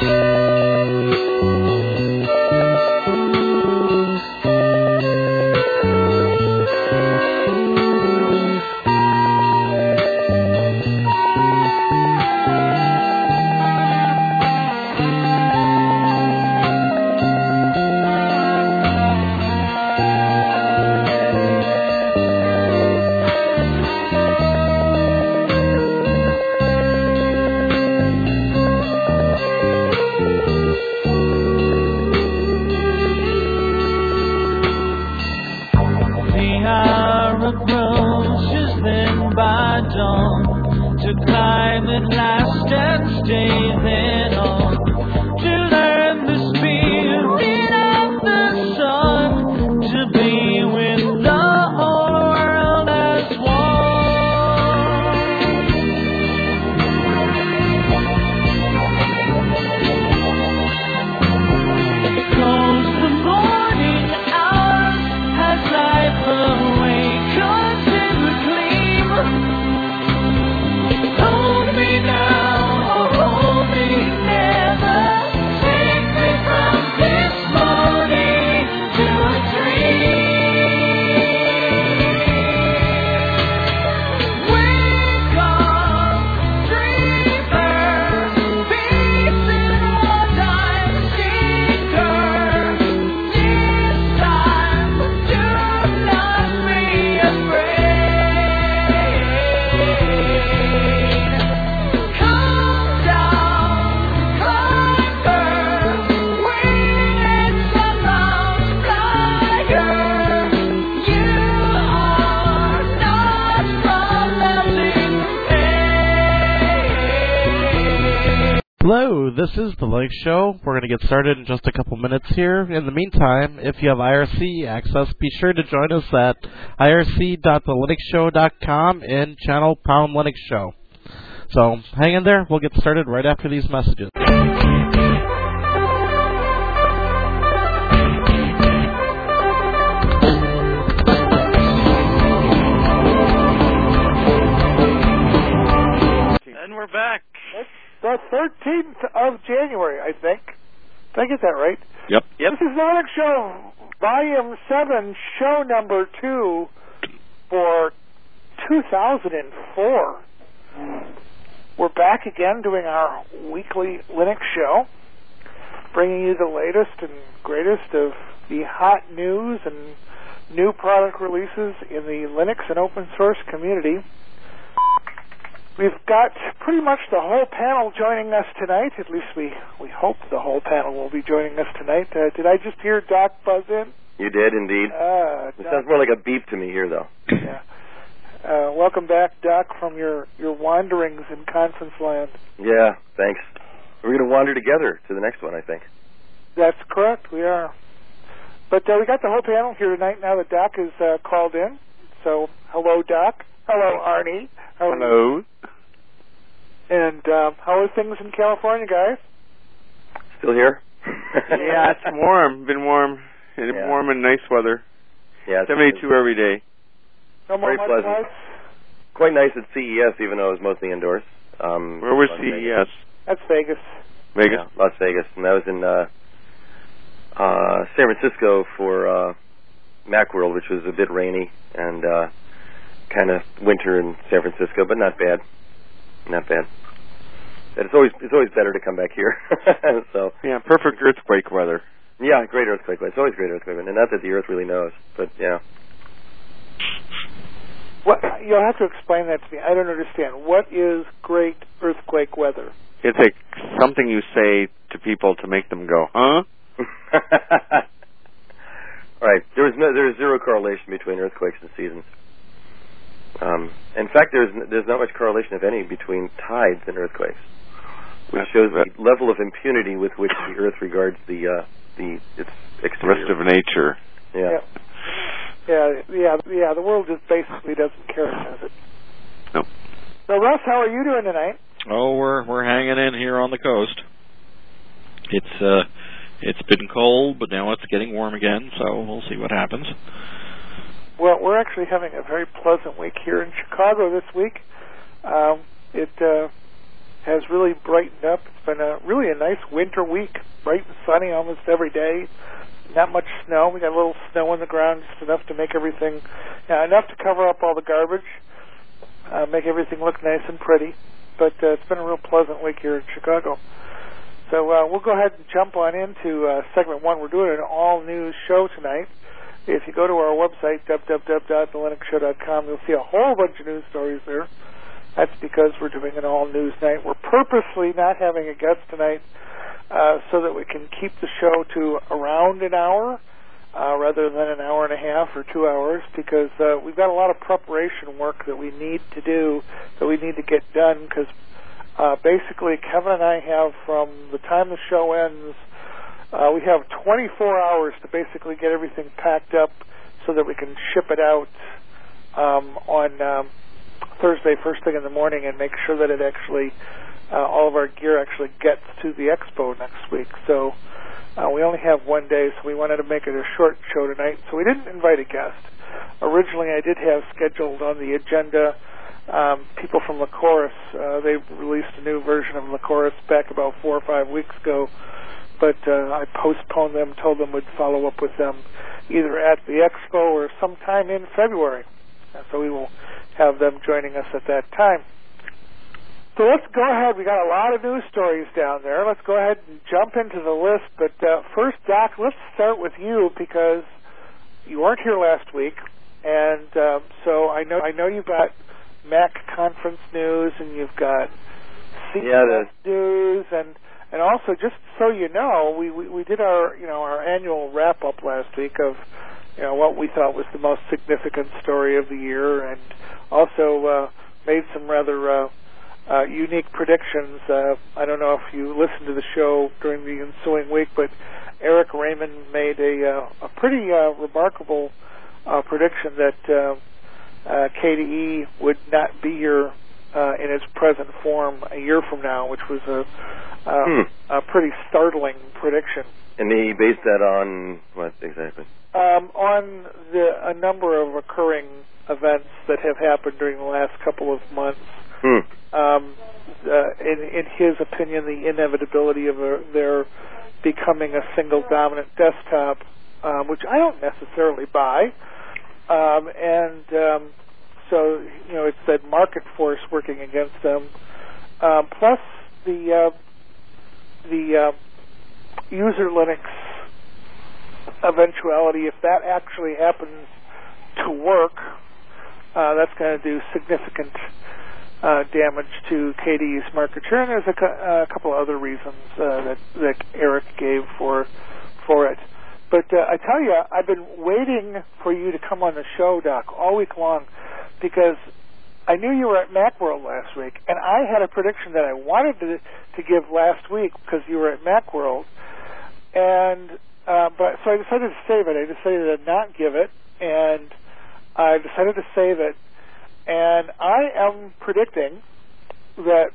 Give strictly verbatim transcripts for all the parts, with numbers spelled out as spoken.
Hello, this is The Linux Show. We're going to get started in just a couple minutes here. In the meantime, if you have I R C access, be sure to join us at I R C dot the linux show dot com and channel pound Linux Show. So hang in there. We'll get started right after these messages. And we're back. The thirteenth of January, I think. Did I get that right? Yep. Yep. This is the Linux Show, Volume seven, Show Number two for two thousand four. We're back again doing our weekly Linux show, bringing you the latest and greatest of the hot news and new product releases in the Linux and open source community. We've got pretty much the whole panel joining us tonight. At least we, we hope the whole panel will be joining us tonight. Uh, did I just hear Doc buzz in? You did, indeed. Uh, it sounds more like a beep to me here, though. Yeah. Uh, welcome back, Doc, from your, your wanderings in conference land. Yeah, thanks. We're going to wander together to the next one, I think. That's correct, we are. But uh, we got the whole panel here tonight now that Doc is uh, called in. So, hello, Doc. Hello, Arnie. How Hello. And um, how are things in California, guys? Still here? Yeah, it's warm. Been warm. It's Yeah. warm and nice weather. Yeah, it's seventy-two every day. No more very pleasant. mudslides? Quite nice at C E S, even though it was mostly indoors. Um, Where was Las C E Vegas. S? That's Vegas. Vegas? Yeah, Las Vegas. And that was in uh, uh, San Francisco for uh, Macworld, which was a bit rainy and uh, kind of winter in San Francisco, but not bad. Not bad. But it's always it's always better to come back here. So Yeah, perfect earthquake weather. yeah, great earthquake. It's always great earthquake, and not that the Earth really knows, but yeah. What, you'll have to explain that to me. I don't understand. What is great earthquake weather? It's like something you say to people to make them go, huh? All right. There is no there is zero correlation between earthquakes and seasons. Um, in fact, there's there's not much correlation, if any, between tides and earthquakes, which shows the level of impunity with which the Earth regards the uh, the its exterior. Rest of nature. Yeah. Yeah, yeah, yeah. The world just basically doesn't care, does it? No. So, Russ, how are you doing tonight? Oh, we're we're hanging in here on the coast. It's uh, it's been cold, but now it's getting warm again. So we'll see what happens. Well, we're actually having a very pleasant week here in Chicago this week. Um, it uh, has really brightened up. It's been a really a nice winter week, bright and sunny almost every day. Not much snow. We got a little snow on the ground, just enough to make everything, uh, enough to cover up all the garbage, uh, make everything look nice and pretty. But uh, it's been a real pleasant week here in Chicago. So uh, we'll go ahead and jump on into uh, segment one. We're doing an all-news show tonight. If you go to our website, w w w dot the linux show dot com, you'll see a whole bunch of news stories there. That's because we're doing an all-news night. We're purposely not having a guest tonight uh, so that we can keep the show to around an hour uh, rather than an hour and a half or two hours because uh, we've got a lot of preparation work that we need to do, that we need to get done because uh, basically Kevin and I have from the time the show ends, uh, we have twenty-four hours to basically get everything packed up so that we can ship it out um, on um, Thursday first thing in the morning and make sure that it actually, uh, all of our gear actually gets to the expo next week. So uh, we only have one day, so we wanted to make it a short show tonight. So we didn't invite a guest. Originally, I did have scheduled on the agenda um, people from Lycoris. Uh, they released a new version of Lycoris back about four or five weeks ago, but uh, I postponed them, told them we'd follow up with them either at the expo or sometime in February. And so we will have them joining us at that time. So let's go ahead. We got a lot of news stories down there. Let's go ahead and jump into the list. But uh, first, Doc, let's start with you because you weren't here last week, and uh, so I know I know you've got Mac conference news and you've got C E S yeah, news, and and also just so you know, we, we we did our you know our annual wrap up last week of you know what we thought was the most significant story of the year, and also uh, made some rather uh, uh, unique predictions. Uh, I don't know if you listened to the show during the ensuing week, but Eric Raymond made a, uh, a pretty uh, remarkable uh, prediction that uh, uh, K D E would not be here uh, in its present form a year from now, which was a, uh, hmm. a pretty startling prediction. And he based that on what exactly? Um, on the, a number of occurring events that have happened during the last couple of months. Hmm. Um, uh, in, in his opinion, the inevitability of a, their becoming a single dominant desktop, um, which I don't necessarily buy. Um, and um, so, you know, it's that market force working against them. Um, plus the uh, the uh, user Linux eventuality, if that actually happens to work, uh, that's going to do significant uh, damage to K D E's market share. And there's a, cu- a couple of other reasons uh, that, that Eric gave for for it. But uh, I tell you, I've been waiting for you to come on the show, Doc, all week long, because I knew you were at Macworld last week, and I had a prediction that I wanted to, to give last week because you were at Macworld. And Uh, but so I decided to save it. I decided to not give it, and I decided to save it. And I am predicting that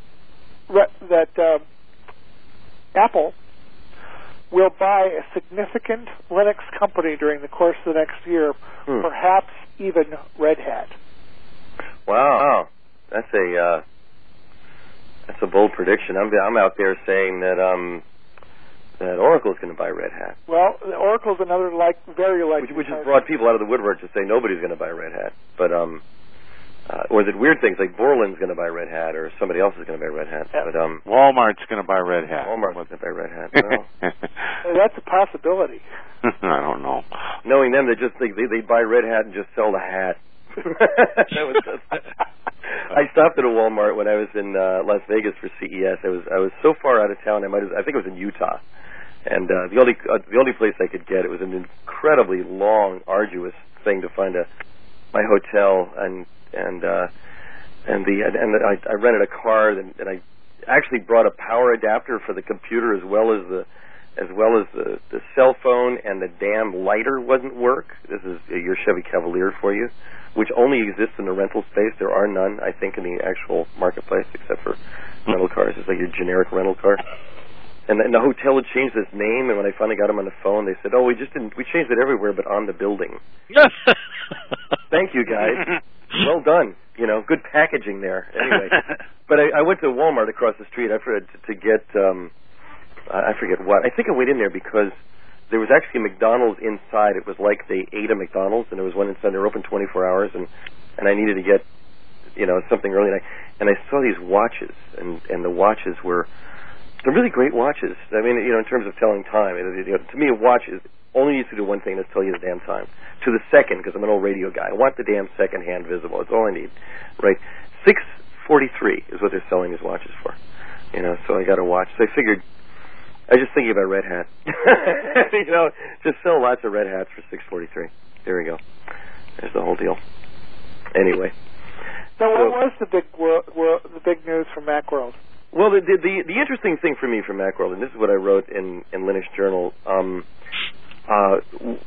that uh, Apple will buy a significant Linux company during the course of the next year, hmm. perhaps even Red Hat. Wow, that's a uh, that's a bold prediction. I'm I'm out there saying that um. that Oracle's going to buy Red Hat. Well, Oracle's another like very likely, which, which has brought people out of the woodwork to say nobody's going to buy Red Hat. But um, uh, or is it weird things like Borland's going to buy Red Hat, or somebody else is going to buy Red Hat? Yeah. But um, Walmart's going to buy Red Hat. Walmart's going to buy Red Hat. Well, that's a possibility. I don't know. Knowing them, they just they they, they buy Red Hat and just sell the hat. that was just, I stopped at a Walmart when I was in uh, Las Vegas for C E S. I was I was so far out of town. I might have, I think it was in Utah, and uh, the only uh, the only place I could get it was an incredibly long, arduous thing to find a my hotel and and uh, and the and, and I, I rented a car and, and I actually brought a power adapter for the computer as well as the as well as the, the cell phone, and the damn lighter wouldn't work. This is your Chevy Cavalier for you, which only exists in the rental space. There are none, I think, in the actual marketplace except for rental cars. It's like your generic rental car. And, and the hotel had changed its name, and when I finally got them on the phone, they said, "Oh, we just didn't. We changed it everywhere, but on the building." Thank you, guys. Well done. You know, good packaging there. Anyway, but I, I went to Walmart across the street. I forgot to, to get, um, I forget what. I think I went in there because there was actually a McDonald's inside. It was like they ate a McDonald's, and there was one inside. They were open twenty-four hours, and, and I needed to get, you know, something early. And I, and I saw these watches, and, and the watches were, they're really great watches. I mean, you know, in terms of telling time. It, you know, to me, a watch is only needs to do one thing, that's tell you the damn time. To the second, because I'm an old radio guy. I want the damn second hand visible. That's all I need, right? six forty-three is what they're selling these watches for. You know, so I got a watch. So I figured, I was just thinking about Red Hat. You know, just sell lots of Red Hats for six forty-three. There we go. There's the whole deal. Anyway. So what was the big wor- wor- the big news from Macworld? Well, the, the the the interesting thing for me from Macworld, and this is what I wrote in in Linux Journal, um, uh,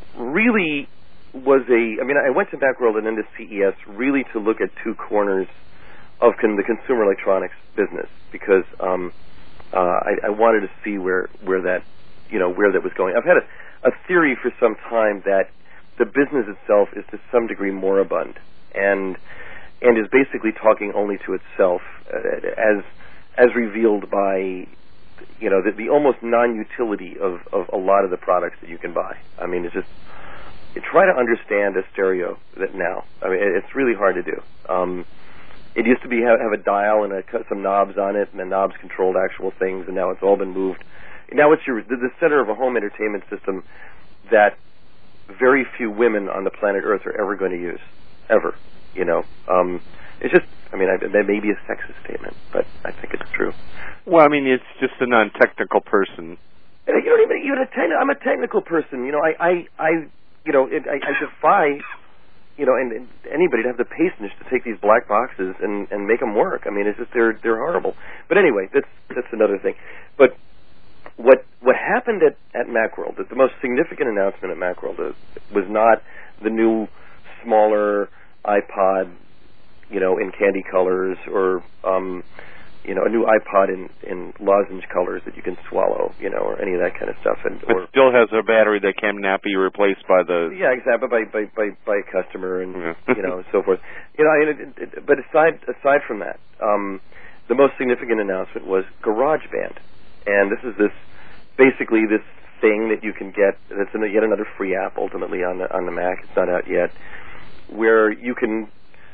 really was a. I mean, I went to Macworld and then to C E S really to look at two corners of con- the consumer electronics business because um, uh, I, I wanted to see where where that you know where that was going. I've had a, a theory for some time that the business itself is to some degree moribund and and is basically talking only to itself uh, as as revealed by, you know, the, the almost non-utility of, of a lot of the products that you can buy. I mean, it's just, you try to understand a stereo that now. I mean, it's really hard to do. Um, it used to be have, have a dial and a, some knobs on it, and the knobs controlled actual things, and now it's all been moved. Now it's your, the, the center of a home entertainment system that very few women on the planet Earth are ever going to use, ever, you know. Um, it's just, I mean, I, that may be a sexist statement, but I think it's true. Well, I mean, it's just a non-technical person. You don't even, even a ten, I'm a technical person. You know, I, I, I you know, it, I, I defy, you know, and, and anybody to have the patience to take these black boxes and, and make them work. I mean, it's just they're they're horrible. But anyway, that's that's another thing. But what what happened at at Macworld? The most significant announcement at Macworld was not the new, smaller iPod, you know, in candy colors, or um, you know, a new iPod in, in lozenge colors that you can swallow, you know, or any of that kind of stuff. And it or, still has a battery that cannot be replaced by the yeah, exactly, by by by, by a customer, and yeah. you know, and so forth. You know, I mean, it, it, but aside aside from that, um, the most significant announcement was GarageBand, and this is this basically this thing that you can get. That's an, yet another free app, ultimately on the on the Mac. It's not out yet, where you can.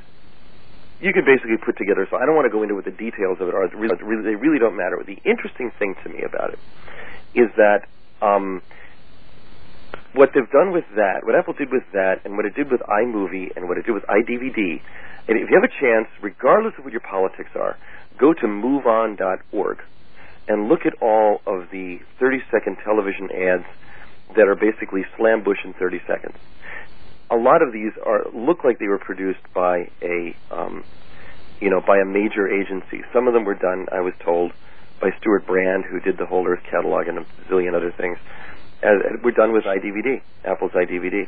You can basically put together, so I don't want to go into what the details of it are. Really, they really don't matter. The interesting thing to me about it is that um, what they've done with that, what Apple did with that, and what it did with iMovie, and what it did with iDVD, and if you have a chance, regardless of what your politics are, go to move on dot org and look at all of the thirty-second television ads that are basically slam bush in thirty seconds. A lot of these are look like they were produced by a, um, you know, by a major agency. Some of them were done, I was told, by Stuart Brand, who did the whole Earth catalog and a zillion other things. And we're done with iDVD, Apple's iDVD.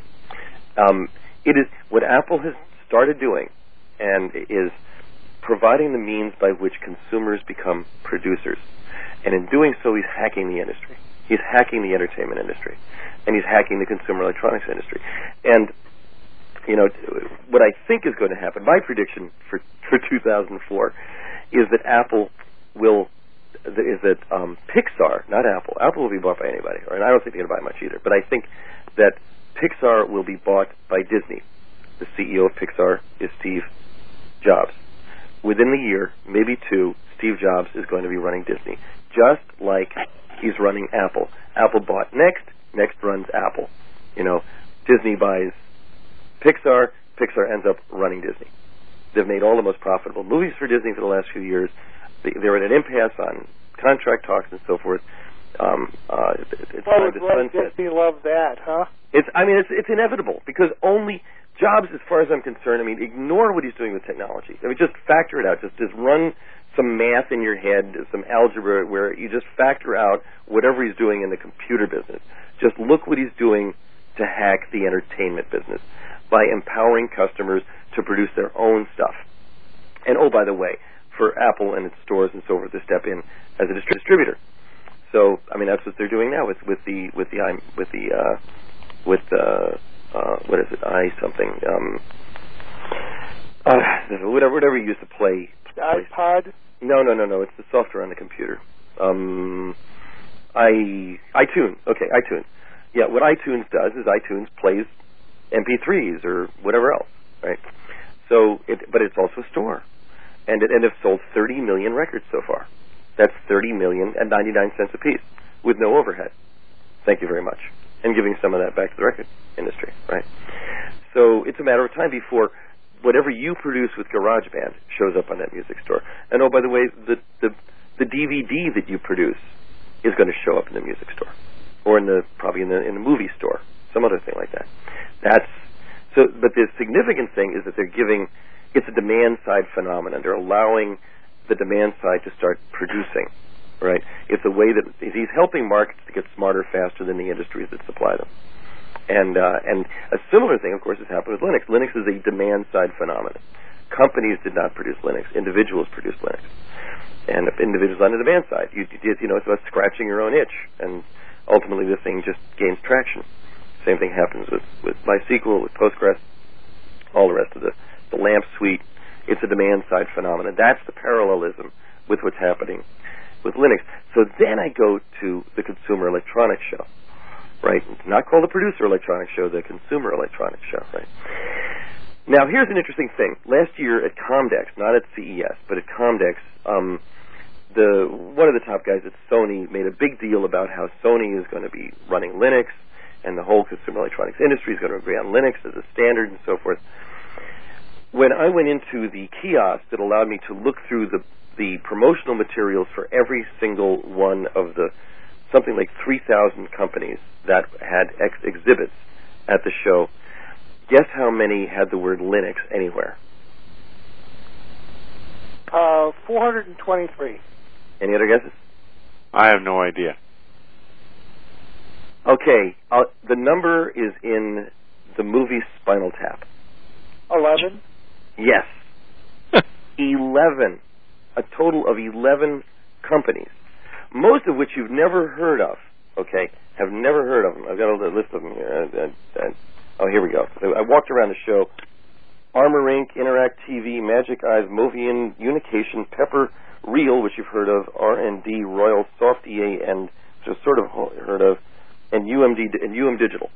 Um, it is what Apple has started doing, and is providing the means by which consumers become producers. And in doing so, he's hacking the industry. He's hacking the entertainment industry, and he's hacking the consumer electronics industry. And you know, what I think is going to happen, my prediction for, for two thousand four, is that Apple will, is that um, Pixar, not Apple, Apple will be bought by anybody, and I don't think they're going to buy much either, but I think that Pixar will be bought by Disney. The C E O of Pixar is Steve Jobs. Within the year, maybe two, Steve Jobs is going to be running Disney, just like he's running Apple. Apple bought Next, Next runs Apple. You know, Disney buys Pixar, Pixar ends up running Disney. They've made all the most profitable movies for Disney for the last few years. They, they're at an impasse on contract talks and so forth. Um, uh, it's well, time to would sunset. Disney love that, huh? It's, I mean, it's it's inevitable because only Jobs, as far as I'm concerned, I mean, ignore what he's doing with technology. I mean, just factor it out. Just just run some math in your head, some algebra, where you just factor out whatever he's doing in the computer business. Just look what he's doing to hack the entertainment business by empowering customers to produce their own stuff. And oh, by the way, for Apple and its stores and so forth to step in as a distributor. So, I mean, that's what they're doing now with with the with the with the uh, with uh, uh, what is it? I something. Um, uh, whatever whatever you use to play. The iPod? No, no, no, no. It's the software on the computer. Um, I iTunes. Okay, iTunes. Yeah, what iTunes does is iTunes plays M P threes or whatever else, right? So, it, but it's also a store, and it and it's sold thirty million records so far. That's thirty million at ninety-nine cents a piece with no overhead. Thank you very much, and giving some of that back to the record industry, right? So it's a matter of time before whatever you produce with GarageBand shows up on that music store. And oh, by the way, the the, the D V D that you produce is going to show up in the music store, or in the probably in the in the movie store, some other thing like that. That's so. But the significant thing is that they're giving. It's a demand side phenomenon. They're allowing the demand side to start producing. Right. It's a way that he's helping markets to get smarter faster than the industries that supply them. And uh, and a similar thing, of course, has happened with Linux. Linux is a demand side phenomenon. Companies did not produce Linux. Individuals produced Linux. And individuals on the demand side, you, you did, you know, it's about scratching your own itch, and ultimately the thing just gains traction. Same thing happens with, with MySQL, with Postgres, all the rest of the, the LAMP suite. It's a demand-side phenomenon. That's the parallelism with what's happening with Linux. So then I go to the Consumer Electronics Show, right? It's not called the Producer Electronics Show, the Consumer Electronics Show, right? Now, here's an interesting thing. Last year at Comdex, not at C E S, but at Comdex, um, the one of the top guys at Sony made a big deal about how Sony is going to be running Linux, and the whole consumer electronics industry is going to agree on Linux as a standard and so forth. When I went into the kiosk that allowed me to look through the, the promotional materials for every single one of the something like three thousand companies that had ex- exhibits at the show, guess how many had the word Linux anywhere? Uh, four hundred twenty-three. Any other guesses? I have no idea. Okay, uh, the number is in the movie Spinal Tap. Eleven? Yes. Eleven. A total of eleven companies, most of which you've never heard of, okay, have never heard of them. I've got a list of them here. Uh, uh, uh, oh, here we go. So I walked around the show. Armor Incorporated, Interact T V, Magic Eyes, Movian, Unication, Pepper, Real, which you've heard of, R and D, Royal, Soft E A, and just sort of heard of, and U M D and U M Digital.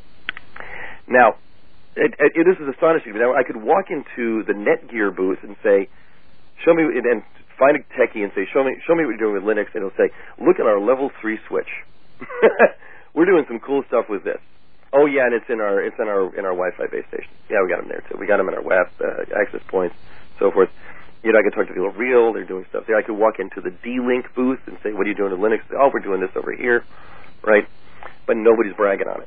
Now, it, it, it, this is astonishing. Now, I could walk into the Netgear booth and say, "Show me," and, and find a techie and say, "Show me, show me what you're doing with Linux," and it'll say, "Look at our level three switch. We're doing some cool stuff with this." Oh yeah, and it's in our it's in our in our Wi-Fi base station. Yeah, we got them there too. We got them in our W A F uh, access points, so forth. You know, I could talk to people real. They're doing stuff there. I could walk into the D-Link booth and say, "What are you doing to Linux?" Oh, we're doing this over here, right? But nobody's bragging on it.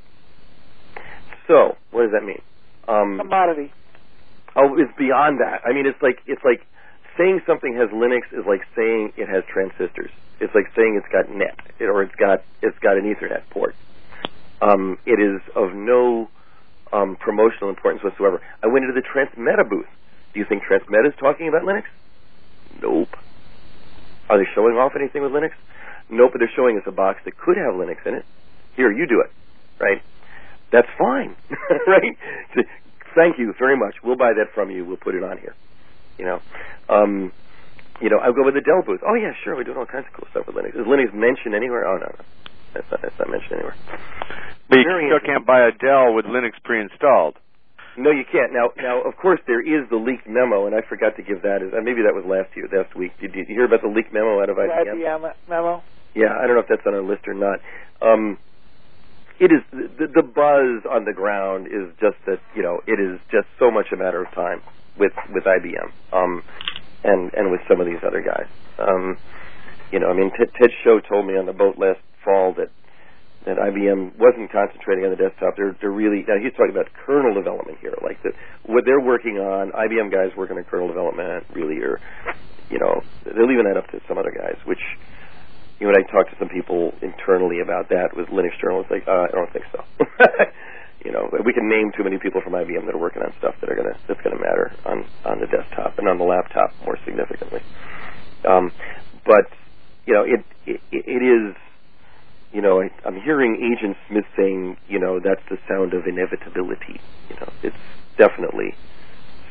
So, what does that mean? Um, Commodity. Oh, it's beyond that. I mean, it's like it's like saying something has Linux is like saying it has transistors. It's like saying it's got net or it's got it's got an Ethernet port. Um, it is of no um, promotional importance whatsoever. I went into the Transmeta booth. Do you think Transmeta is talking about Linux? Nope. Are they showing off anything with Linux? Nope, but they're showing us a box that could have Linux in it. Here, you do it, right? That's fine, right? Thank you very much. We'll buy that from you. We'll put it on here. You know, um, you know. I'll go with the Dell booth. Oh yeah, sure. We're doing all kinds of cool stuff with Linux. Is Linux mentioned anywhere? Oh no, no. That's not, that's not mentioned anywhere. But you still can't buy a Dell with Linux pre-installed. No, you can't. Now, now, of course, there is the leaked memo, and I forgot to give that. Uh, maybe that was last year, last week. Did, did you hear about the leaked memo out of I B M? The I B M memo? Yeah, I don't know if that's on our list or not. Um, it is the, the buzz on the ground is just that you know it is just so much a matter of time with with I B M um, and and with some of these other guys. Um, you know, I mean, Ted, Ted Show told me on the boat last fall that that I B M wasn't concentrating on the desktop. They're they're really now he's talking about kernel development here, like that what they're working on. I B M guys working on kernel development really are, you know, they're leaving that up to some other guys. Which, you know, when I talked to some people internally about that with Linux journalists, like uh, I don't think so. You know, we can name too many people from I B M that are working on stuff that are gonna that's gonna matter on on the desktop and on the laptop more significantly. Um, but you know, it it, it is. You know, I, I'm hearing Agent Smith saying, you know, that's the sound of inevitability. You know, it's definitely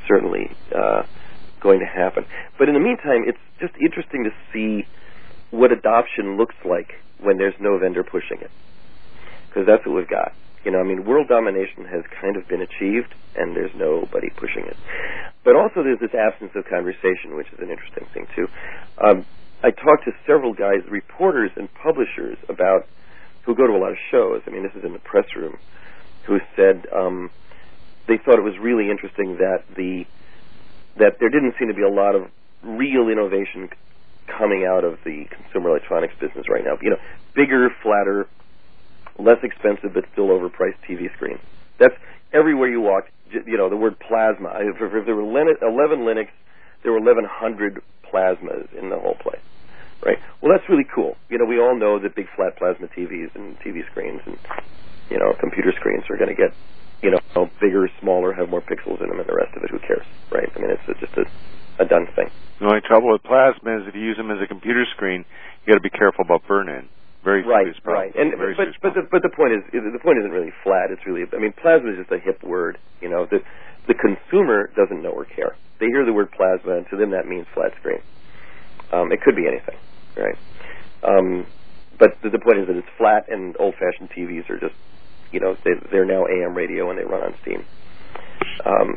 certainly uh, going to happen. But in the meantime, it's just interesting to see what adoption looks like when there's no vendor pushing it, because that's what we've got. You know, I mean, world domination has kind of been achieved, and there's nobody pushing it. But also there's this absence of conversation, which is an interesting thing, too. Um, I talked to several guys, reporters and publishers, about who go to a lot of shows. I mean, this is in the press room, who said um, they thought it was really interesting that the that there didn't seem to be a lot of real innovation coming out of the consumer electronics business right now. You know, bigger, flatter, less expensive but still overpriced T V screens. That's everywhere you walk. You know, the word plasma. If, if there were eleven Linux, there were eleven hundred plasmas in the whole place, right? Well, that's really cool. You know, we all know that big flat plasma T Vs and T V screens and, you know, computer screens are going to get, you know, bigger, smaller, have more pixels in them, and the rest of it, who cares, right? I mean, it's a, just a, a done thing. The only trouble with plasma is if you use them as a computer screen, you got to be careful about burn-in. Very right, serious problem. right. And Very but but the but the point is the point isn't really flat. It's really, I mean, plasma is just a hip word. You know, the the consumer doesn't know or care. They hear the word plasma, and to them that means flat screen. Um, it could be anything, right? Um, but the, the point is that it's flat, and old-fashioned T Vs are just, you know, they, they're now A M radio and they run on steam. Um,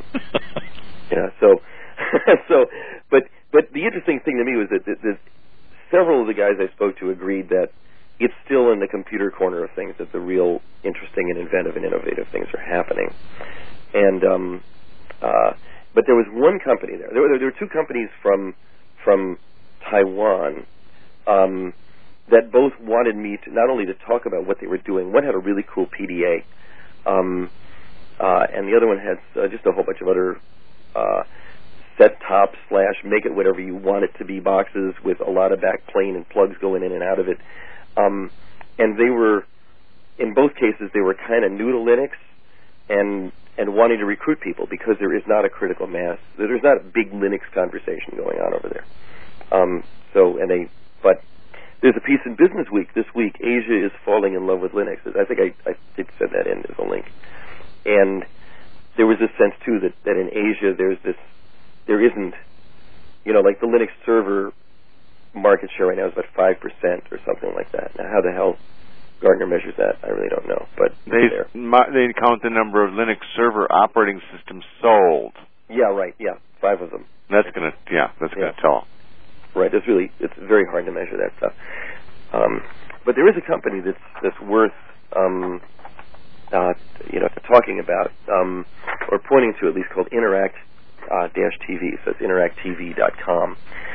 yeah. So so, but but the interesting thing to me was that, that, that several of the guys I spoke to agreed that it's still in the computer corner of things that the real interesting and inventive and innovative things are happening. And um, uh, but there was one company there. There were, there were two companies from from Taiwan um, that both wanted me to not only to talk about what they were doing. One had a really cool P D A, um, uh, and the other one had uh, just a whole bunch of other uh, set-top slash make it whatever you want it to be boxes with a lot of backplane and plugs going in and out of it. Um, and they were, in both cases, they were kind of new to Linux and and wanting to recruit people because there is not a critical mass. There's not a big Linux conversation going on over there. Um, so, and they, but there's a piece in Business Week this week, Asia is falling in love with Linux. I think I, I did send that in as a link. And there was this sense, too, that, that in Asia there's this, there isn't, you know, like the Linux server market share right now is about five percent or something like that. Now, how the hell Gartner measures that, I really don't know. But they they count the number of Linux server operating systems sold. Yeah, right. Yeah, five of them. That's gonna yeah, that's yeah. gonna tell. Right. It's really it's very hard to measure that stuff. Um, but there is a company that's that's worth um, uh, you know talking about um, or pointing to at least, called Interact uh, dash T V. So it's interact T V dot com,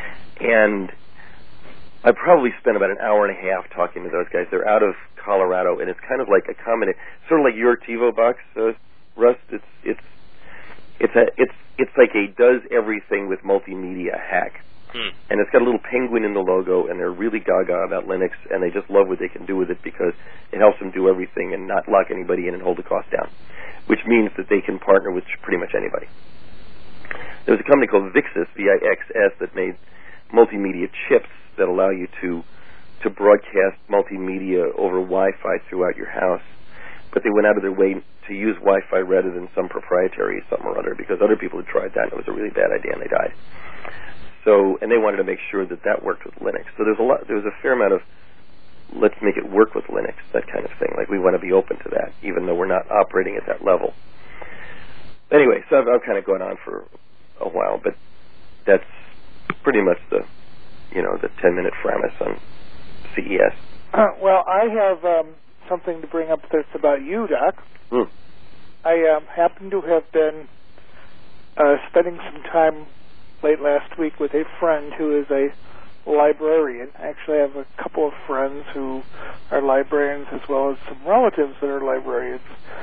and I probably spent about an hour and a half talking to those guys. They're out of Colorado, and it's kind of like a combination, sort of like your TiVo box, uh, Russ. It's it's it's a it's it's like a does everything with multimedia hack, hmm. and it's got a little penguin in the logo, and they're really gaga about Linux, and they just love what they can do with it because it helps them do everything and not lock anybody in and hold the cost down, which means that they can partner with pretty much anybody. There was a company called Vixus, V I X S, that made multimedia chips that allow you to to broadcast multimedia over Wi-Fi throughout your house, but they went out of their way to use Wi-Fi rather than some proprietary something or other because other people had tried that and it was a really bad idea and they died. So, and they wanted to make sure that that worked with Linux. So there's a lot, there was a fair amount of let's make it work with Linux, that kind of thing. Like we want to be open to that, even though we're not operating at that level. Anyway, so I've, I've kind of gone on for a while, but that's pretty much the you know, the ten-minute Framis on C E S. Uh, well, I have um, something to bring up that's about you, Doc. Mm. I um, happen to have been uh, spending some time late last week with a friend who is a librarian. Actually, I have a couple of friends who are librarians as well as some relatives that are librarians.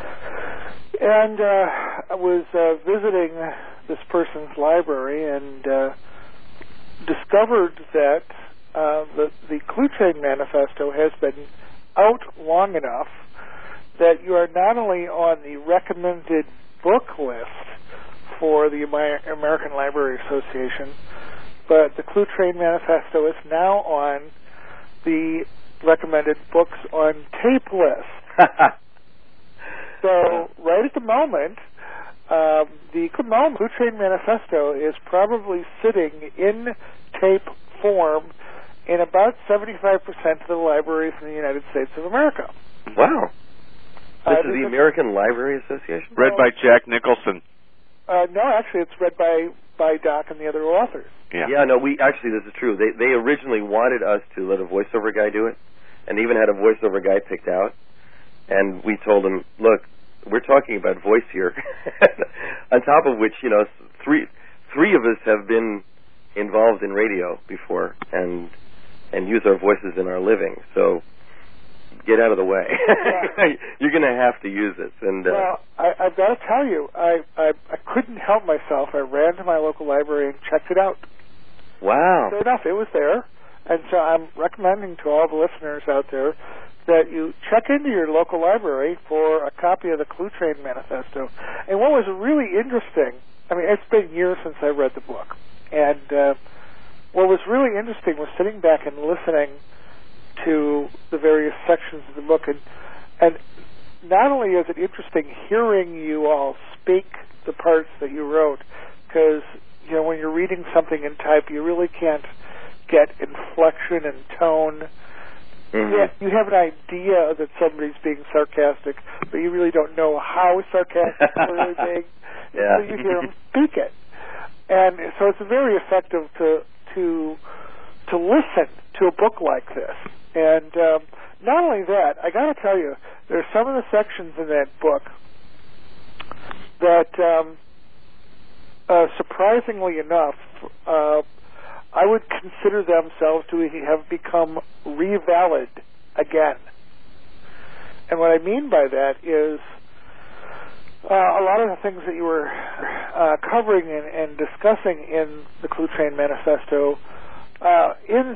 And uh, I was uh, visiting this person's library and uh, discovered that uh, the, the Clue Train Manifesto has been out long enough that you are not only on the recommended book list for the Amer- American Library Association, but the Clue Train Manifesto is now on the recommended books on tape list. So right at the moment, um, the Clue Train Manifesto is probably sitting in tape form in about seventy-five percent of the libraries in the United States of America. Wow. This Uh, is the this- American Library Association? Read by Jack Nicholson. Uh, no, actually, it's read by, by Doc and the other authors. Yeah. Yeah, no, we actually, this is true. They they originally wanted us to let a voiceover guy do it, and even had a voiceover guy picked out. And we told him, look, we're talking about voice here. On top of which, you know, three three of us have been involved in radio before and and use our voices in our living. So get out of the way. Yeah. You're going to have to use this. And uh, Well, I, I've got to tell you, I, I I couldn't help myself. I ran to my local library and checked it out. wow. Sure enough, it was there. And so I'm recommending to all the listeners out there that you check into your local library for a copy of the Clue Train Manifesto. And what was really interesting, I mean, it's been years since I read the book. And uh, what was really interesting was sitting back and listening to the various sections of the book. And, and not only is it interesting hearing you all speak the parts that you wrote, because, you know, when you're reading something in type, you really can't get inflection and tone. Mm-hmm. Yeah, you have an idea that somebody's being sarcastic, but you really don't know how sarcastic they're really being Yeah. until you hear them speak it. And so it's very effective to to to listen to a book like this. And um, not only that, I got to tell you, there's some of the sections in that book that, um, uh, surprisingly enough, uh, I would consider themselves to have become revalid again. And what I mean by that is uh, a lot of the things that you were uh, covering and, and discussing in the Clue Train Manifesto, uh, in,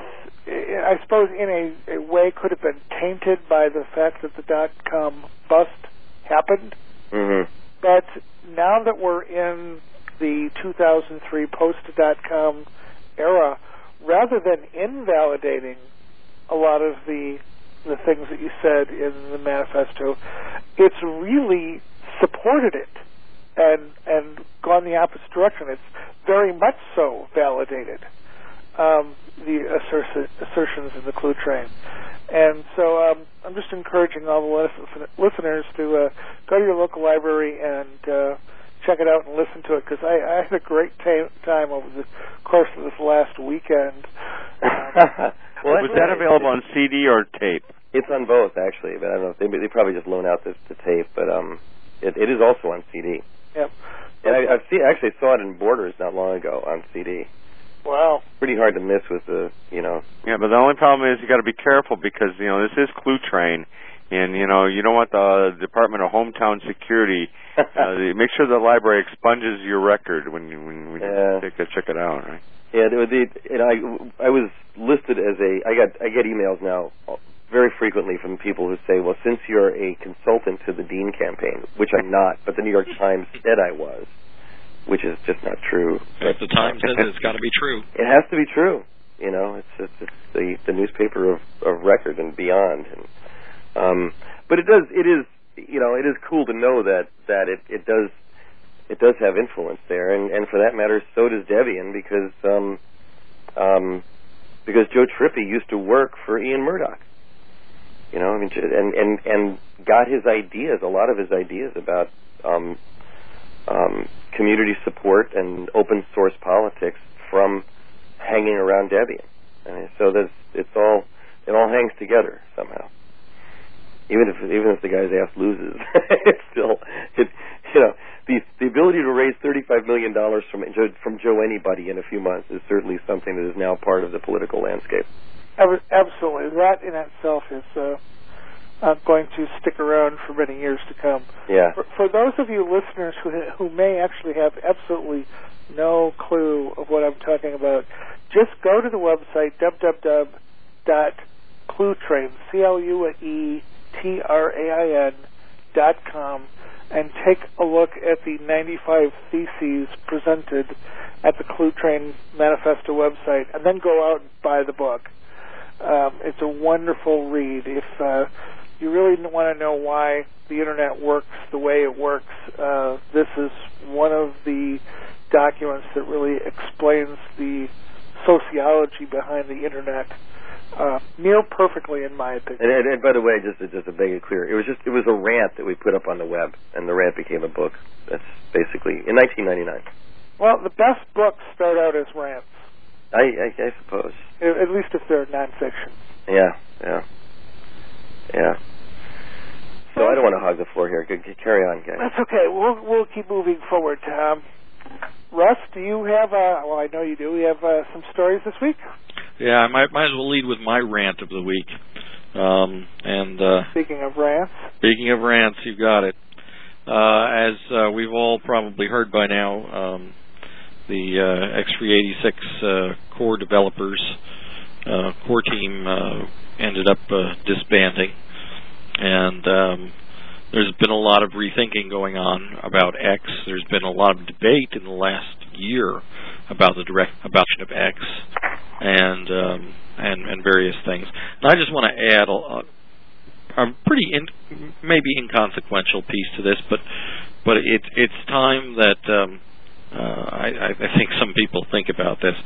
I suppose in a, a way could have been tainted by the fact that the dot-com bust happened. Mm-hmm. But now that we're in the two thousand three post-dot-com era, rather than invalidating a lot of the the things that you said in the manifesto, it's really supported it and and gone the opposite direction. It's very much so validated um, the assertion, assertions in the Clue Train. And so um, I'm just encouraging all the listen, listeners to uh, go to your local library and uh, check it out and listen to it, because I, I had a great ta- time over the course of this last weekend. Um, well, was that available on C D or tape? It's on both, actually, but I don't know. They, they probably just loan out this to tape, but um, it, it is also on C D. Yep. And I, I've seen, actually saw it in Borders not long ago on C D. Wow. Pretty hard to miss with the, you know. Yeah, but the only problem is you got to be careful because, you know, this is Clue Train, and, you know, you don't want the Department of Hometown Security. uh, make sure the library expunges your record when you when, when Yeah. you check it, check it out, right? Yeah, the, the, and I I was listed as a I got I get emails now very frequently from people who say, well, since you're a consultant to the Dean campaign, which I'm not, but the New York Times said I was, which is just not true. If the Times says it's got to be true. It has to be true. You know, it's it's, it's the the newspaper of, of record and beyond. And um, but it does it is you know it is cool to know that that it, it does it does have influence there, and, and for that matter, so does Debian, because um, um, because Joe Trippi used to work for Ian Murdoch. You know, I mean, and and and got his ideas, a lot of his ideas about um, um, community support and open source politics from hanging around Debian. I mean, so that's it's all it all hangs together somehow. Even if even if the guy's ass loses, it's still it, you know the the ability to raise thirty-five million dollars from Joe, from Joe anybody in a few months is certainly something that is now part of the political landscape. Absolutely, that in itself is uh, uh, going to stick around for many years to come. Yeah. For, for those of you listeners who who may actually have absolutely no clue of what I'm talking about, just go to the website w w w dot clue train c l u e t r a i n dot com and take a look at the ninety-five theses presented at the Clue Train Manifesto website, and then go out and buy the book. Um, it's a wonderful read. If uh, you really want to know why the Internet works the way it works, uh, this is documents that really explains the sociology behind the Internet uh, near perfectly, in my opinion. And, and, and by the way, just to, just to make it clear, it was just it was a rant that we put up on the web, and the rant became a book. That's basically in nineteen ninety-nine. Well, the best books start out as rants. I, I, I suppose. At least if they're nonfiction. Yeah, yeah, yeah. So I don't want to hog the floor here. Carry on, guys. That's okay. We'll we'll keep moving forward. Um, Russ, do you have? Uh, well, I know you do. We have uh, some stories this week. Yeah, I might might as well lead with my rant of the week. Um, and uh, speaking of rants, speaking of rants, you got it. Uh, as uh, we've all probably heard by now, um, the uh, X three eighty-six uh, core developers, uh, core team, uh, ended up uh, disbanding. And um, there's been a lot of rethinking going on about X. There's been a lot of debate in the last year about the direct adoption of X and um, and, and various things. And I just want to add a, a pretty in, maybe inconsequential piece to this, but but it, it's time that um, uh, I, I think some people think about this.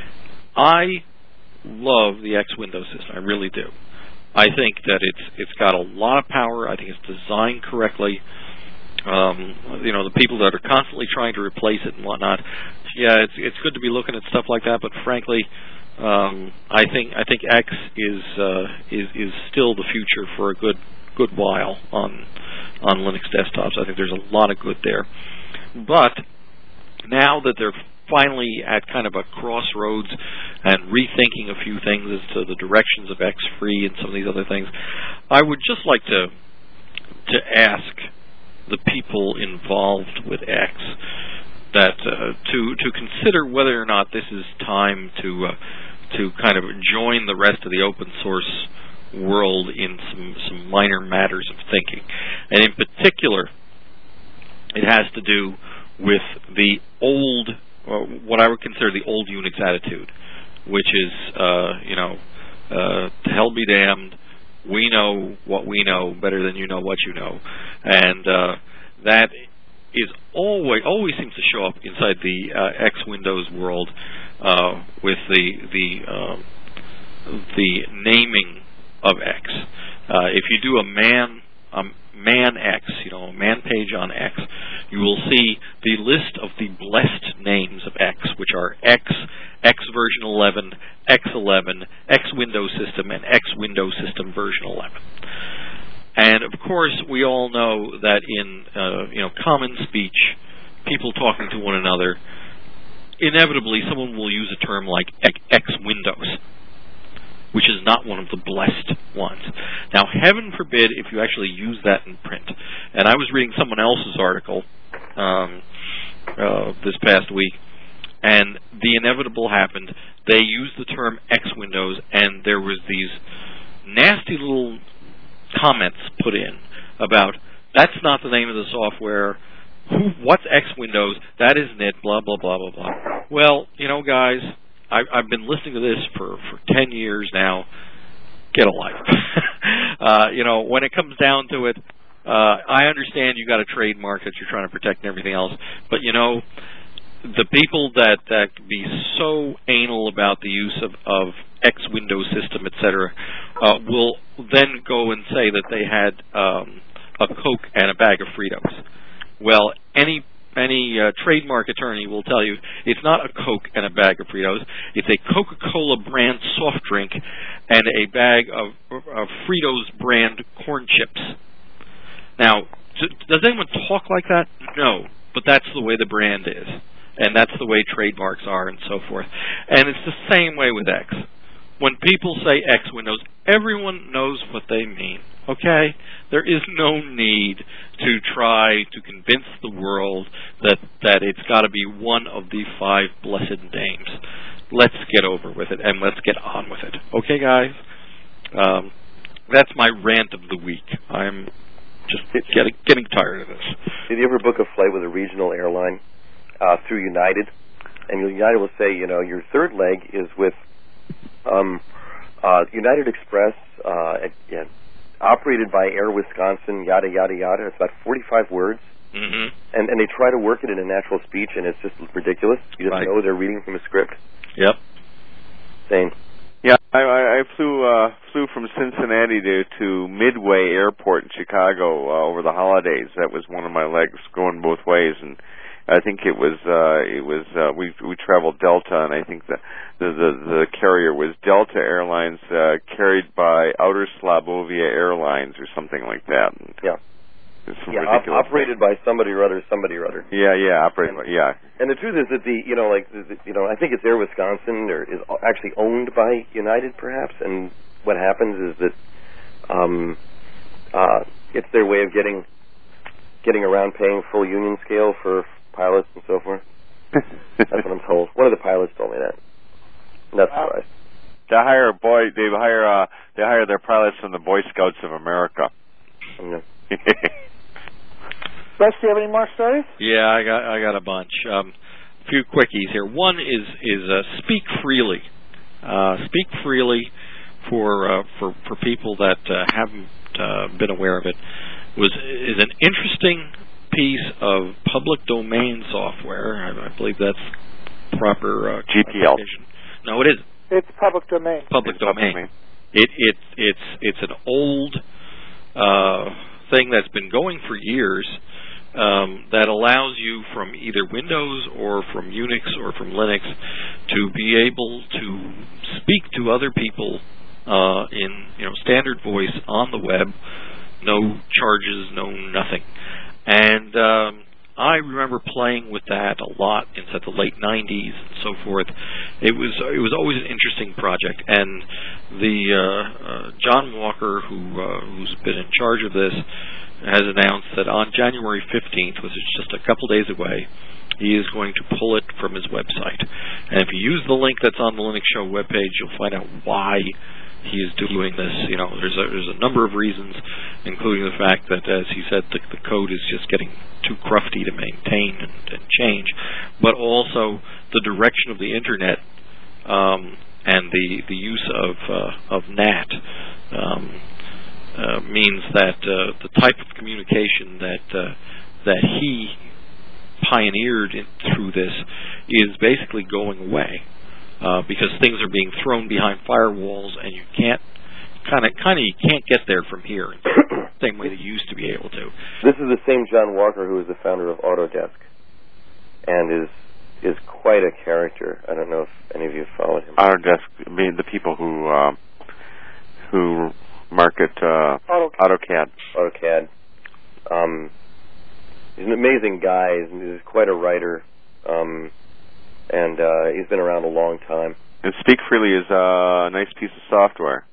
I love the X Window system. I really do. I think that it's it's got a lot of power. I think it's designed correctly. Um, you know, the people that are constantly trying to replace it and whatnot. Yeah, it's it's good to be looking at stuff like that. But frankly, um, I think I think X is uh, is is still the future for a good good while on on Linux desktops. I think there's a lot of good there. But now that they're finally at kind of a crossroads and rethinking a few things as to the directions of X Free and some of these other things, I would just like to to ask the people involved with X that uh, to to consider whether or not this is time to uh, to kind of join the rest of the open source world in some some minor matters of thinking, and in particular, it has to do with the old. Uh, what I would consider the old Unix attitude, which is, uh, you know, uh, to hell be damned, we know what we know better than you know what you know. And uh, that is always, always seems to show up inside the uh, X Windows world uh, with the, the, uh, the naming of X. Uh, if you do a man... Um, Man X, you know, man page on X, you will see the list of the blessed names of X, which are X, X version eleven, X eleven, X Windows System, and X Windows System version eleven. And of course, we all know that in uh, you know common speech, people talking to one another, inevitably someone will use a term like X Windows, which is not one of the blessed ones. Now, heaven forbid if you actually use that in print. And I was reading someone else's article um, uh, this past week, and the inevitable happened. They used the term X Windows, and there was these nasty little comments put in about, that's not the name of the software, Who, what's X Windows, that isn't it, blah, blah, blah, blah, blah. Well, you know, guys, I've been listening to this for, for ten years now. Get a life. uh, you know, when it comes down to it, uh, I understand you got a trademark that you're trying to protect and everything else, but you know, the people that that be so anal about the use of, of X Windows System, et cetera, uh, will then go and say that they had um, a Coke and a bag of Fritos. Well, any Any uh, trademark attorney will tell you it's not a Coke and a bag of Fritos. It's a Coca-Cola brand soft drink and a bag of, of Fritos brand corn chips. Now, does anyone talk like that? No, but that's the way the brand is, and that's the way trademarks are, and so forth. And it's the same way with X. When people say X Windows, everyone knows what they mean, okay? There is no need to try to convince the world that, that it's got to be one of the five blessed names. Let's get over with it, and let's get on with it. Okay, guys? Um, that's my rant of the week. I'm just getting, getting tired of this. Did you ever book a flight with a regional airline uh, through United? And United will say, you know, your third leg is with Um, uh, United Express, uh, at, yeah, operated by Air Wisconsin, yada, yada, yada. It's about forty-five words. Mm-hmm. And and they try to work it into natural speech, and it's just ridiculous. You just Right. know they're reading from a script. Yep. Same. Yeah, I, I I flew uh, flew from Cincinnati to, to Midway Airport in Chicago uh, over the holidays. That was one of my legs going both ways, and I think it was uh, it was uh, we we traveled Delta, and I think the the the, the carrier was Delta Airlines, uh, carried by Outer Slabovia Airlines or something like that. And Yeah. it's some Yeah, op- ridiculous operated by somebody or other, somebody or other. Yeah, yeah, operated. by- Yeah. And the truth is that the, you know, like, the, the- you know, I think it's Air Wisconsin, or is actually owned by United, perhaps. And what happens is that um, uh, it's their way of getting getting around paying full union scale for pilots and so forth. That's what I'm told. One of the pilots told me that. Not Wow. surprised. They hire boy. They hire. Uh, they hire their pilots from the Boy Scouts of America. You know. Russ, do you have any more stories? Yeah, I got I got a bunch. Um, a few quickies here. One is is uh, speak freely. Uh, speak freely for uh, for for people that uh, haven't uh, been aware of it was is an interesting piece of public domain software. I, I believe that's proper uh, G P L. No, it isn't. It's public domain. Public It's domain. public domain. It it it's it's an old uh, thing that's been going for years. Um, that allows you from either Windows or from Unix or from Linux to be able to speak to other people uh, in you know standard voice on the web, no charges, no nothing. And um, I remember playing with that a lot in the late nineties and so forth. It was it was always an interesting project, and the uh, uh, John Walker, who uh, who's been in charge of this, has announced that on January fifteenth, which is just a couple days away, he is going to pull it from his website. And if you use the link that's on the Linux Show webpage, you'll find out why he is doing this. You know, there's a, there's a number of reasons, including the fact that, as he said, the, the code is just getting too crufty to maintain and, and change, but also the direction of the Internet um, and the the use of uh, of N A T. Um, Uh, means that uh, the type of communication that uh, that he pioneered in, through this is basically going away uh, because things are being thrown behind firewalls, and you can't kind of kind of you can't get there from here in the same way that you used to be able to. This is the same John Walker who is the founder of Autodesk, and is is quite a character. I don't know if any of you have followed him. Autodesk, I mean, the people who uh, who market uh, AutoCAD. AutoCAD. AutoCAD. Um, he's an amazing guy. He's, he's quite a writer, um, and uh, he's been around a long time. And Speak Freely is a nice piece of software,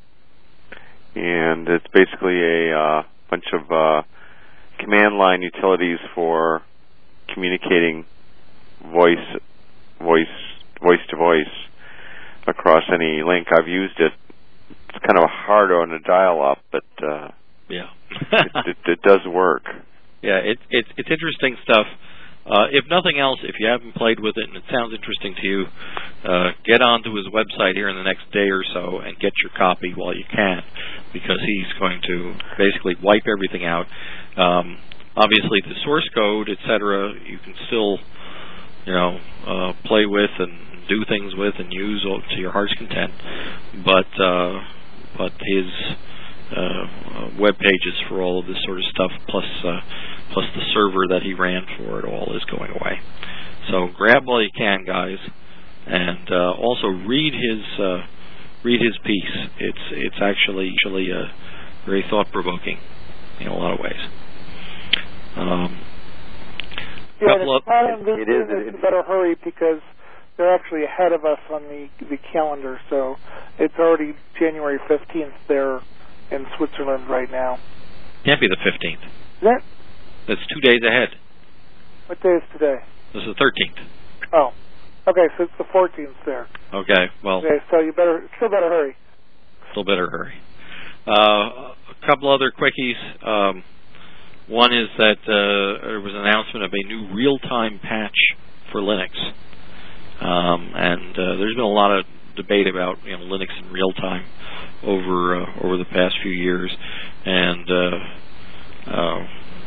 and it's basically a uh, bunch of uh, command line utilities for communicating voice, voice, voice to voice across any link. I've used it. It's kind of hard on a dial-up, but uh, yeah, it, it, it does work. Yeah, it, it, it's interesting stuff. Uh, if nothing else, if you haven't played with it and it sounds interesting to you, uh, get onto his website here in the next day or so and get your copy while you can, because he's going to basically wipe everything out. Um, obviously, the source code, et cetera, you can still, you know, uh, play with and do things with and use to your heart's content, but uh, but his uh, web pages for all of this sort of stuff, plus uh, plus the server that he ran for it all, is going away. So grab while you can, guys, and uh, also read his uh, read his piece. It's it's actually actually uh, very thought provoking in a lot of ways. Um, Yeah, couple it's not in this It is- business, it- you better hurry, because they're actually ahead of us on the the calendar. So it's already January fifteenth there in Switzerland right now. can't be the fifteenth. Is that That's two days ahead. what day is today? This is the thirteenth. Oh, okay, so it's the fourteenth there. Okay, well, Okay, so you better still better hurry. still better hurry. Uh, a couple other quickies. Um, one is that uh, there was an announcement of a new real-time patch for Linux. Um, and uh, there's been a lot of debate about you know Linux in real time over uh, over the past few years, and uh, uh,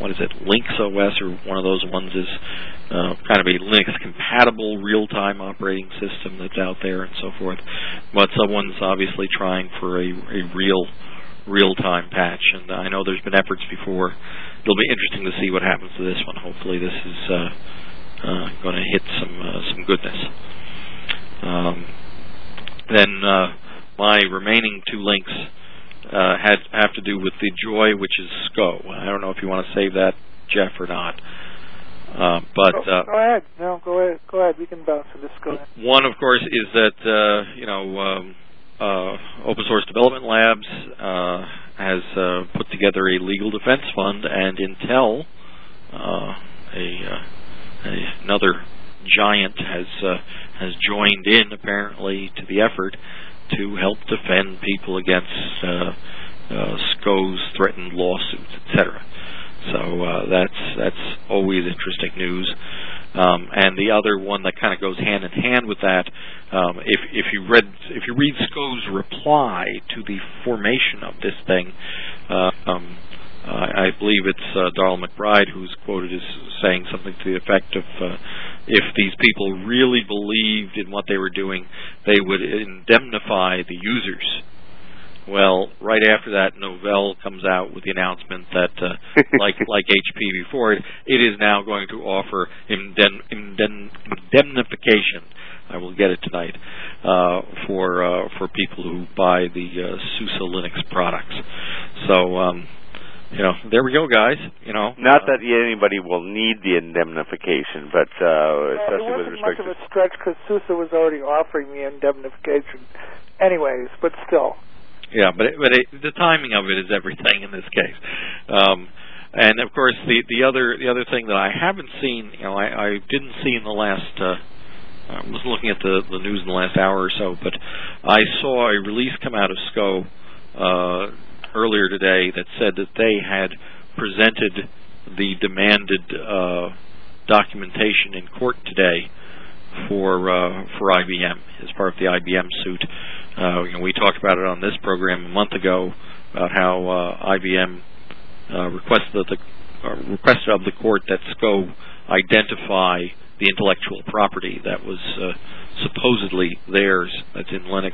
what is it, LinksOS, or one of those ones is uh, kind of a Linux-compatible real-time operating system that's out there and so forth. But someone's obviously trying for a, a real real-time patch, and I know there's been efforts before. It'll be interesting to see what happens to this one. Hopefully this is uh, uh, going to hit some uh, some goodness. Um, then uh, my remaining two links uh, had have to do with the Joy, which is S C O. I don't know if you want to save that, Jeff, or not. Uh, but go, uh, go ahead. No, go ahead. Go ahead. We can bounce to this. Go ahead. One, of course, is that uh, you know um, uh, Open Source Development Labs uh, has uh, put together a legal defense fund, and Intel, uh, a, uh, a another giant, has uh, has joined in apparently to the effort to help defend people against uh, uh, S C O's threatened lawsuits, et cetera. So uh, that's that's always interesting news. Um, and the other one that kind of goes hand in hand with that, um, if if you read if you read S C O's reply to the formation of this thing, uh, um, uh, I believe it's uh, Darrell McBride who's quoted as saying something to the effect of, uh, if these people really believed in what they were doing, they would indemnify the users. Well, right after that, Novell comes out with the announcement that, uh, like like H P before it, it is now going to offer indem- indem- indemnification. I will get it tonight uh, for uh, for people who buy the uh, SUSE Linux products. So, um, you know, there we go, guys. You know, not uh, that anybody will need the indemnification, but uh, well, especially it with wasn't respect much to of a stretch because SUSE was already offering the indemnification, anyways. But still. Yeah, but it, but it, the timing of it is everything in this case. Um, and of course, the the other the other thing that I haven't seen, you know, I, I didn't see in the last. Uh, I was looking at the the news in the last hour or so, but I saw a release come out of S C O uh, earlier today that said that they had presented the demanded uh, documentation in court today for uh, for I B M as part of the I B M suit. Uh, you know, we talked about it on this program a month ago about how uh, I B M uh, requested that the uh, requested of the court that S C O identify the intellectual property that was uh, supposedly theirs, that's in Linux,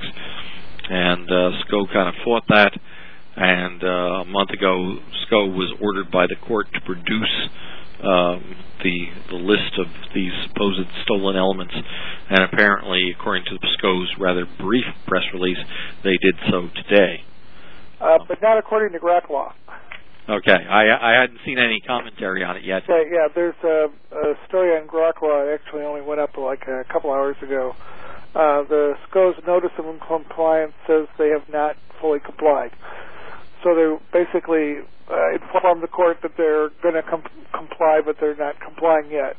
and uh, S C O kind of fought that. And uh, a month ago, S C O was ordered by the court to produce Um, the the list of these supposed stolen elements, and apparently, according to S C O's rather brief press release, they did so today. Uh, but not according to Grokla. Okay, I I hadn't seen any commentary on it yet. So, yeah, there's a, a story on Grokla. It actually only went up like a couple hours ago. Uh, the S C O's notice of compliance says they have not fully complied. So they basically uh, informed the court that they're going to com- comply, but they're not complying yet.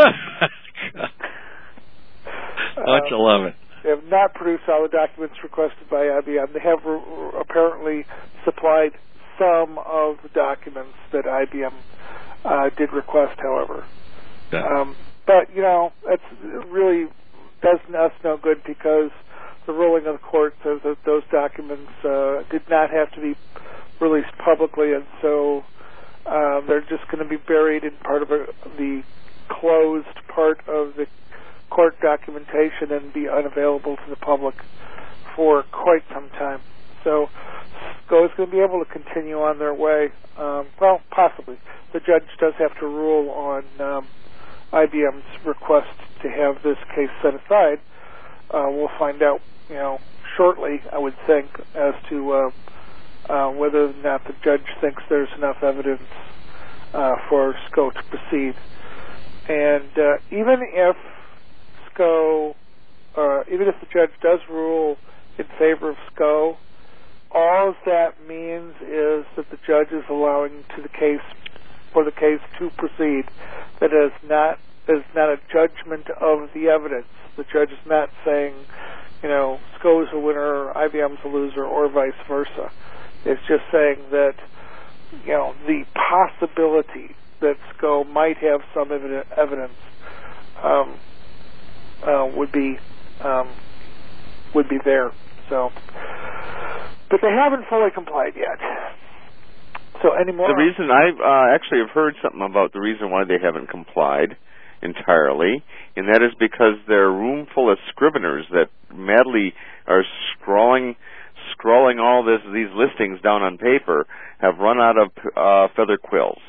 Don't you love it? They have not produced all the documents requested by I B M. They have re- re- apparently supplied some of the documents that I B M uh, did request, however. Yeah. Um, but, you know, that's really does us no good because the ruling of the court says that those documents uh, did not have to be released publicly, and so uh, they're just going to be buried in part of a, the closed part of the court documentation and be unavailable to the public for quite some time. So S C O is going to be able to continue on their way. Um, well, possibly. The judge does have to rule on um, I B M's request to have this case set aside. Uh, we'll find out, you know, shortly, I would think, as to uh, uh, whether or not the judge thinks there's enough evidence uh, for S C O to proceed. And uh, even if S C O, uh, even if the judge does rule in favor of S C O, all that means is that the judge is allowing to the case for the case to proceed. That is not is not a judgment of the evidence. The judge is not saying, you know, S C O is a winner, I B M's a loser, or vice versa. It's just saying that, you know, the possibility that S C O might have some evidence um, uh, would be um, would be there. So, but they haven't fully complied yet. So anymore. The reason I uh, actually have heard something about the reason why they haven't complied entirely, and that is because they're a room full of scriveners that madly are scrawling, scrawling all this these listings down on paper, have run out of uh, feather quills.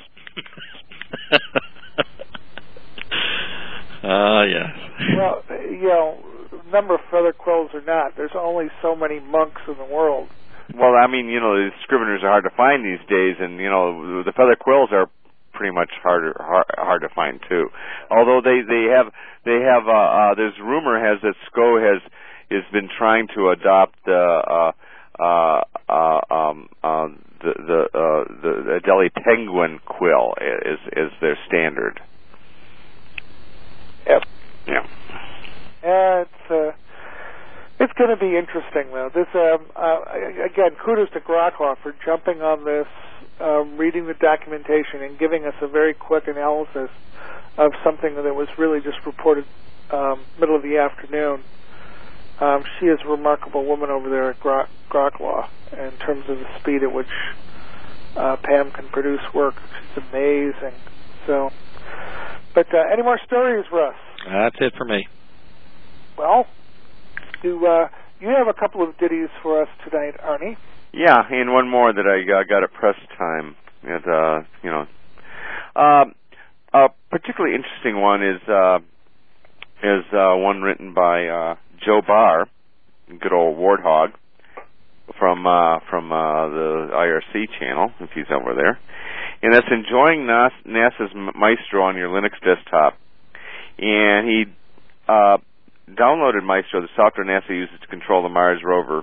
Ah, uh, yeah. Well, you know, number of feather quills or not, there's only so many monks in the world. Well, I mean, you know, the scriveners are hard to find these days, and you know, the feather quills are pretty much harder hard, hard to find too. Although they they have they have uh, uh, there's rumor has that S C O has has been trying to adopt the uh, uh, uh, um, uh, the the, uh, the the Adelie penguin quill is is their standard. Yep. Yeah. Yeah, it's uh, it's going to be interesting though. This um, uh, again, kudos to Grokla for jumping on this, um, reading the documentation, and giving us a very quick analysis of something that was really just reported um, middle of the afternoon. Um, she is a remarkable woman over there at Grok- Grokla in terms of the speed at which uh, Pam can produce work. She's amazing. So, but uh, any more stories, Russ? That's it for me. Well, do uh, you have a couple of ditties for us tonight, Arnie? Yeah, and one more that I uh, got at press time. And, uh, you know, uh, a particularly interesting one is uh, is uh, one written by uh, Joe Barr, good old warthog from uh, from uh, the I R C channel, if he's over there, and that's enjoying NASA's Maestro on your Linux desktop. And he uh, downloaded Maestro, the software NASA uses to control the Mars rover,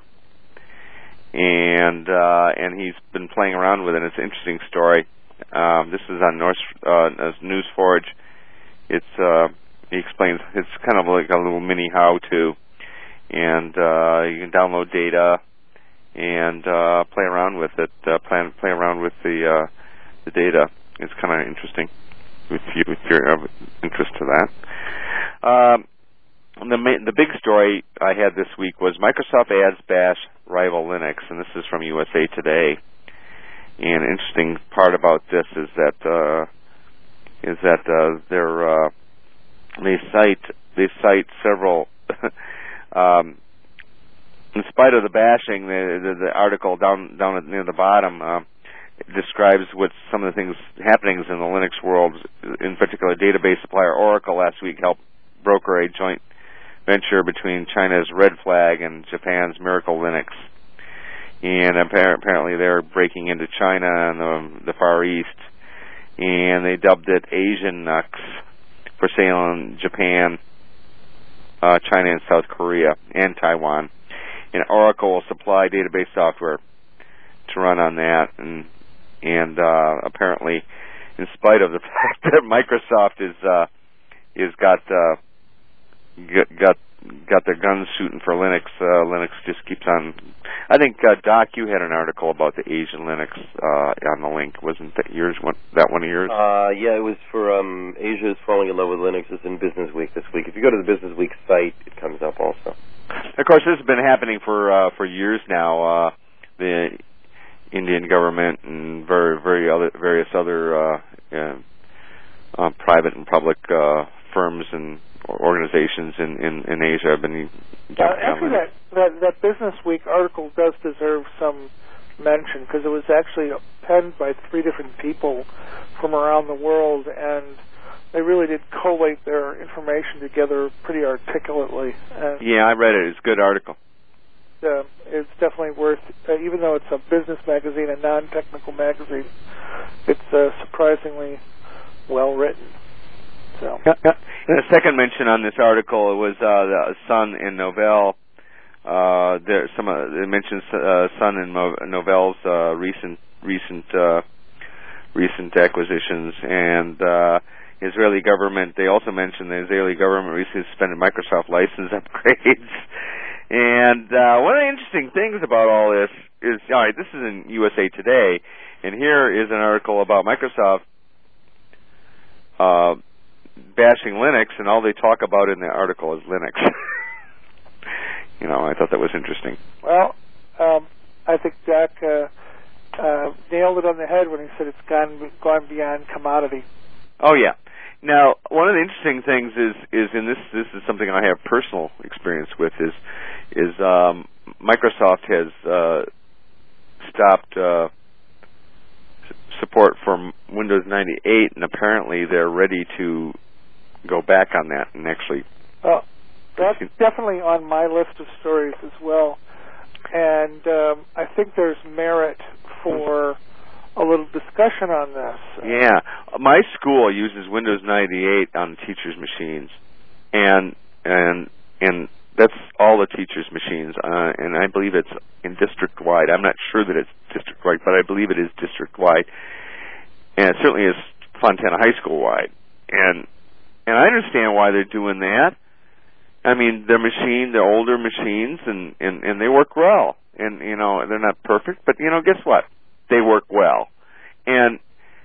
and uh, and he's been playing around with it. It's an interesting story. Um, this is on North uh, NewsForge. It's uh, he explains it's kind of like a little mini how-to, and uh, you can download data and uh, play around with it. Uh, plan play around with the uh, the data. It's kind of interesting. If you if you're of interest to that. Um, the ma- the big story I had this week was Microsoft adds Bash rival Linux, and this is from U S A Today. And an interesting part about this is that uh, is that uh, they're uh, they cite they cite several. um, in spite of the bashing, the, the, the article down down at, near the bottom. Uh, It describes what some of the things happenings in the Linux world, in particular database supplier Oracle last week helped broker a joint venture between China's Red Flag and Japan's Miracle Linux. And apparently they're breaking into China and the, the Far East, and they dubbed it Asian Nux for sale in Japan, uh, China, and South Korea, and Taiwan. And Oracle will supply database software to run on that, and and uh, apparently, in spite of the fact that Microsoft is uh, is got uh, got got their guns shooting for Linux, uh, Linux just keeps on. I think uh, Doc, you had an article about the Asian Linux uh, on the link, wasn't that yours? One, that one of yours? Uh, yeah, it was for um, Asia is falling in love with Linux. It's in Business Week this week. If you go to the Business Week site, it comes up also. Of course, this has been happening for uh, for years now. Uh, the Indian government and very, very other, various other uh, uh, uh, private and public uh, firms and organizations in, in, in Asia have been. Uh, actually, that, that that Business Week article does deserve some mention because it was actually penned by three different people from around the world, and they really did collate their information together pretty articulately. And yeah, I read it. It's a good article. Uh, it's definitely worth, uh, even though it's a business magazine, a non-technical magazine, it's uh, surprisingly well written. So, yeah, yeah. And the second mention on this article it was uh, the Sun and Novell. Uh, there, some uh, it mentions uh, Sun and Mo- Novell's uh, recent recent uh, recent acquisitions, and uh, Israeli government. They also mentioned the Israeli government recently suspended Microsoft license upgrades. And uh, one of the interesting things about all this is, all right, this is in U S A Today, and here is an article about Microsoft uh, bashing Linux, and all they talk about in the article is Linux. You know, I thought that was interesting. Well, um, I think Jack uh, uh, nailed it on the head when he said it's gone gone beyond commodity. Oh yeah. Now, one of the interesting things is is in this this is something I have personal experience with is is um, Microsoft has uh, stopped uh, s- support for Windows ninety-eight, and apparently they're ready to go back on that and actually. Uh, that's definitely on my list of stories as well, and um, I think there's merit for a little discussion on this. Yeah, my school uses Windows ninety-eight on teachers' machines, and and and that's all the teachers' machines, uh, and I believe it's in district wide. I'm not sure that it's district wide, but I believe it is district wide, and it certainly is Fontana High School wide. And and I understand why they're doing that. I mean, they're machine, they're older machines, and and and they work well. And you know, they're not perfect, but you know, guess what? They work well. And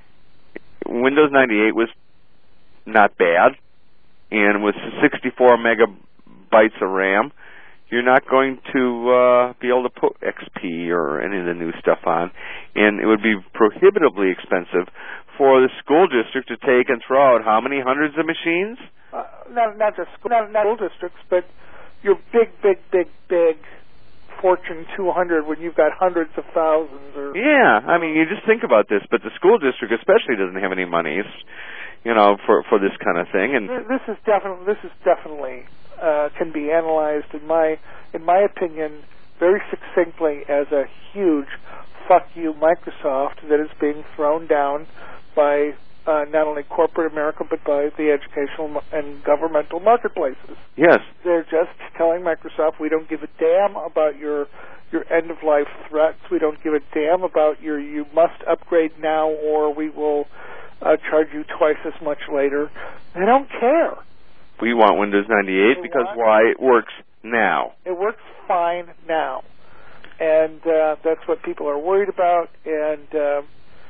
Windows ninety-eight was not bad, and with sixty-four megabytes of RAM, you're not going to uh, be able to put X P or any of the new stuff on, and it would be prohibitively expensive for the school district to take and throw out how many hundreds of machines? Uh, not not just school, not, not school districts, but your big, big, big, big Fortune two hundred when you've got hundreds of thousands. Or yeah, I mean, you just think about this, but the school district especially doesn't have any money, you know, for for this kind of thing. And this is definitely this is definitely uh, can be analyzed in my in my opinion very succinctly as a huge fuck you Microsoft that is being thrown down by uh, not only corporate America but by the educational and governmental marketplaces. Yes. They're just telling Microsoft, we don't give a damn about your your end-of-life threats. We don't give a damn about your you must upgrade now or we will uh, charge you twice as much later. They don't care. We want Windows ninety-eight they because why? It works now. It works fine now. And uh, that's what people are worried about. And uh,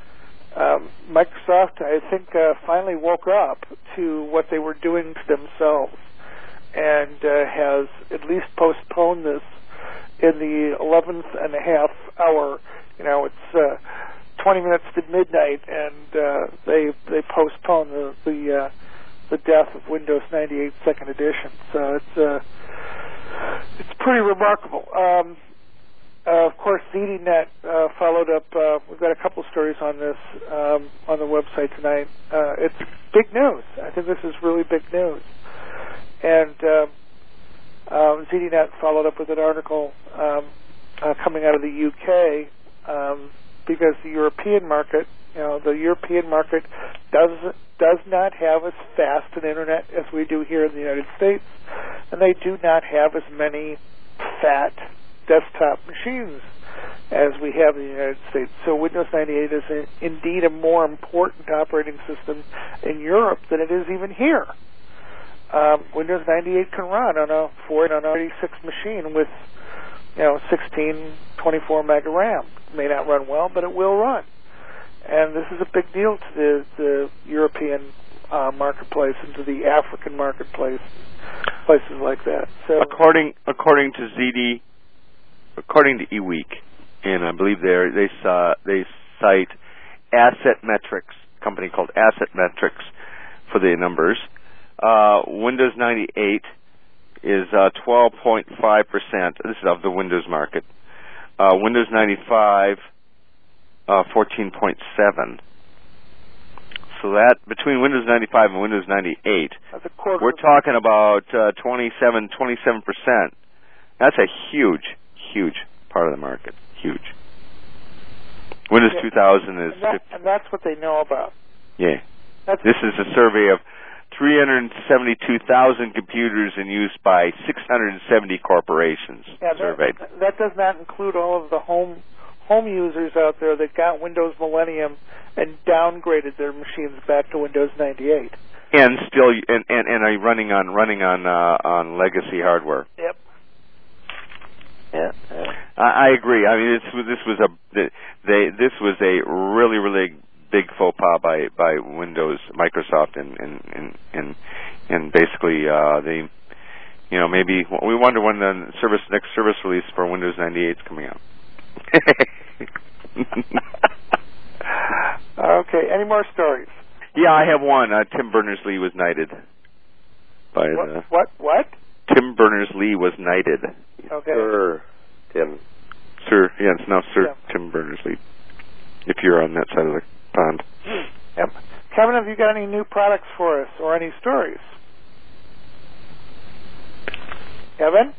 um, Microsoft, I think, uh, finally woke up to what they were doing to themselves and uh, has at least postponed this in the eleventh and a half hour. You know, it's uh, twenty minutes to midnight, and uh, they they postponed the the, uh, the death of Windows ninety-eight Second Edition. So it's uh, it's pretty remarkable. Um, uh, of course, ZDNet uh, followed up. Uh, we've got a couple stories on this um, on the website tonight. Uh, it's big news. I think this is really big news. And uh, um, ZDNet followed up with an article um, uh, coming out of the U K um, because the European market, you know, the European market does does not have as fast an internet as we do here in the United States, and they do not have as many fat desktop machines as we have in the United States. So Windows ninety-eight is a, indeed a more important operating system in Europe than it is even here. Um, Windows ninety-eight can run on a four on a thirty-six machine with, you know, sixteen, twenty-four mega RAM. It may not run well, but it will run. And this is a big deal to the, the European uh, marketplace and to the African marketplace, places like that. So, according according to Z D, according to eWeek, and I believe they they uh, they cite Asset Metrics, a company called Asset Metrics, for the numbers. Uh, Windows ninety-eight is uh, twelve point five percent. This is of the Windows market. Uh, Windows ninety-five, uh, fourteen point seven. So that between Windows ninety-five and Windows ninety-eight, that's a quarter. We're talking about uh, twenty-seven, twenty-seven percent. That's a huge, huge part of the market. Huge. Windows yeah. two thousand is, and, that, and that's what they know about. Yeah. That's this is a survey of three hundred seventy-two thousand computers in use by six hundred seventy corporations yeah, surveyed. That, that does not include all of the home home users out there that got Windows Millennium and downgraded their machines back to Windows ninety-eight. And still, and and, and are running on running on uh, on legacy hardware. Yep. Yeah. yeah. I, I agree. I mean, this was this was a they this was a really really big faux pas by by Windows, Microsoft, and and and and, and basically uh, they, you know, maybe we wonder when the service next service release for Windows ninety-eight is coming out. Okay, any more stories? Yeah, I have one. Uh, Tim Berners-Lee was knighted. By What? the What? what? Tim Berners-Lee was knighted. Okay. Sir Tim. Sir, yeah, it's now Sir Yeah. Tim Berners-Lee. If you're on that side of the pond. Yep. Kevin, have you got any new products for us or any stories? Kevin?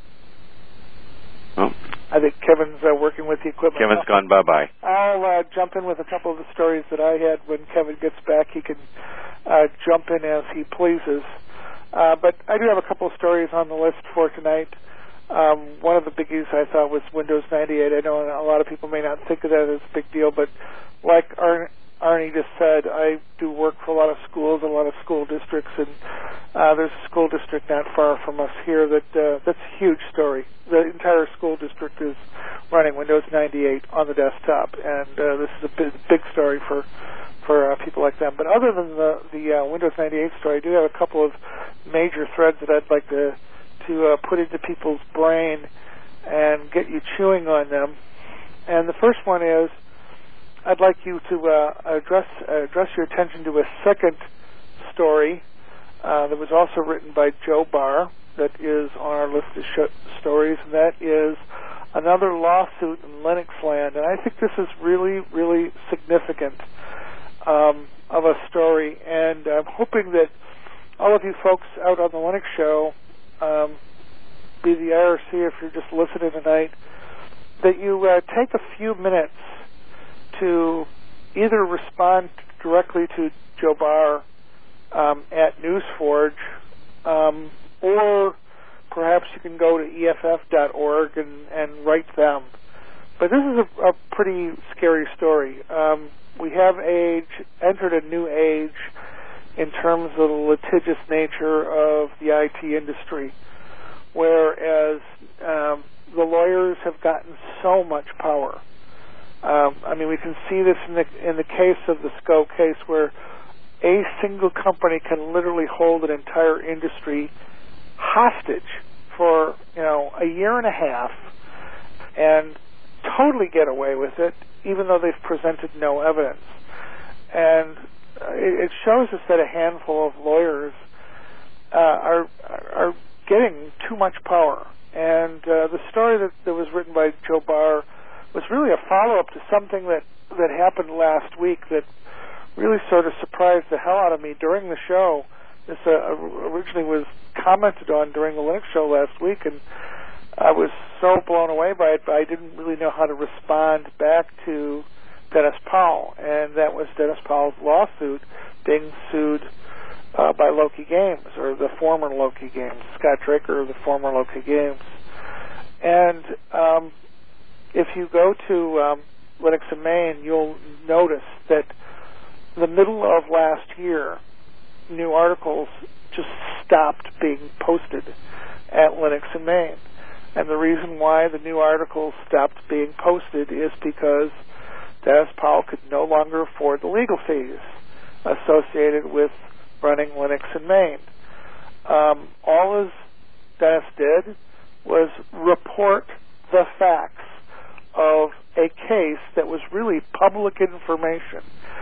Oh, I think Kevin's uh, working with the equipment. Kevin's gone bye-bye. I'll uh, jump in with a couple of the stories that I had. When Kevin gets back, he can uh, jump in as he pleases. Uh, but I do have a couple of stories on the list for tonight. Um, one of the biggies I thought was Windows ninety-eight. I know a lot of people may not think of that as a big deal, but like Ar- Arnie just said, I do work for a lot of schools, a lot of school districts, and uh, there's a school district not far from us here that uh, that's a huge story. The entire school district is running Windows ninety-eight on the desktop, and uh, this is a big, big story for for uh, people like them. But other than the the uh, Windows ninety-eight story, I do have a couple of major threads that I'd like to to uh, put into people's brain and get you chewing on them. And the first one is, I'd like you to uh, address uh, address your attention to a second story uh, that was also written by Joe Barr that is on our list of sh- stories, and that is another lawsuit in Linux land. And I think this is really, really significant um, of a story, and I'm hoping that all of you folks out on the Linux show, um, be the I R C if you're just listening tonight, that you uh, take a few minutes to either respond directly to Joe Barr um, at NewsForge, um, or perhaps you can go to E F F dot org and, and write them. But this is a, a pretty scary story. Um, we have age entered a new age in terms of the litigious nature of the I T industry, whereas um, the lawyers have gotten so much power. Um, I mean, we can see this in the in the case of the S C O case, where a single company can literally hold an entire industry hostage for, you know, a year and a half and totally get away with it, even though they've presented no evidence. And it, it shows us that a handful of lawyers uh, are are getting too much power. And uh, the story that, that was written by Joe Barr was really a follow-up to something that, that happened last week that really sort of surprised the hell out of me during the show. This uh, originally was commented on during the Linux show last week, and I was so blown away by it, but I didn't really know how to respond back to Dennis Powell, and that was Dennis Powell's lawsuit being sued uh, by Loki Games, or the former Loki Games, Scott Draker of the former Loki Games. And um, if you go to um, Linux in Maine, you'll notice that the middle of last year, new articles just stopped being posted at Linux in Maine. And the reason why the new articles stopped being posted is because Dennis Powell could no longer afford the legal fees associated with running Linux in Maine. Um, all as Dennis did was report the facts of a case that was really public information.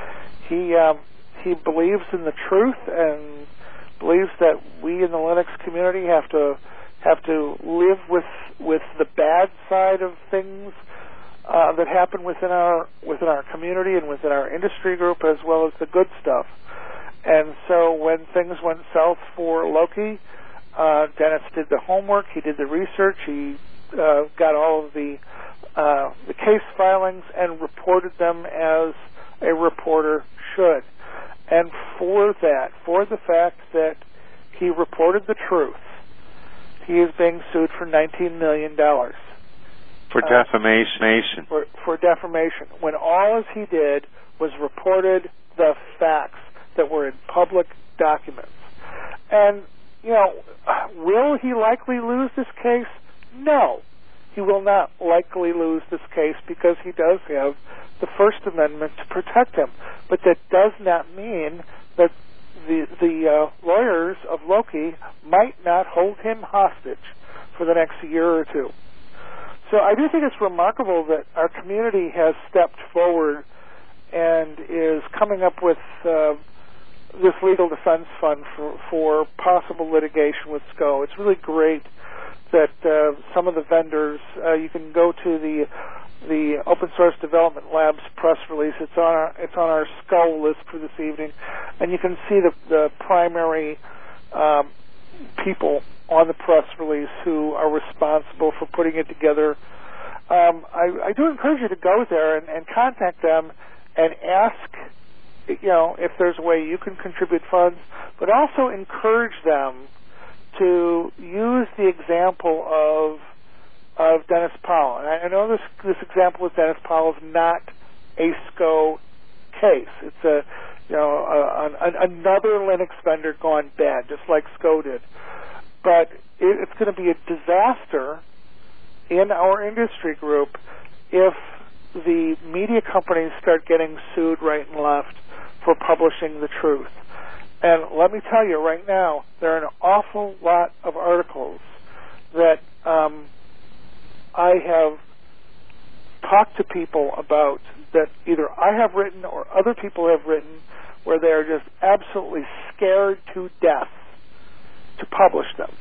He um, he believes in the truth and believes that we in the Linux community have to have to live with with the bad side of things uh, that happen within our within our community and within our industry group, as well as the good stuff. And so when things went south for Loki, uh, Dennis did the homework, he did the research, he uh, got all of the uh, the case filings and reported them as a reporter should. And for that, for the fact that he reported the truth, he is being sued for nineteen million dollars. For uh, defamation. For, for defamation. When all as he did was reported the facts that were in public documents. And, you know, will he likely lose this case? No. He will not likely lose this case because he does have the First Amendment to protect him. But that does not mean that the the uh, lawyers of Loki might not hold him hostage for the next year or two. so I do think it's remarkable that our community has stepped forward and is coming up with uh, this legal defense fund for, for possible litigation with S C O. It's really great that uh, some of the vendors, uh, you can go to the the Open Source Development Labs press release. It's on our it's on our S C O list for this evening, and you can see the the primary um, people on the press release who are responsible for putting it together. Um, I, I do encourage you to go there and, and contact them and ask, you know, if there's a way you can contribute funds, but also encourage them to use the example of of Dennis Powell. And I know this this example with Dennis Powell is not a S C O case. It's a you know a, an, another Linux vendor gone bad, just like S C O did. But it, it's going to be a disaster in our industry group if the media companies start getting sued right and left for publishing the truth. And let me tell you right now, there are an awful lot of articles that um, I have talked to people about that either I have written or other people have written where they are just absolutely scared to death to publish them.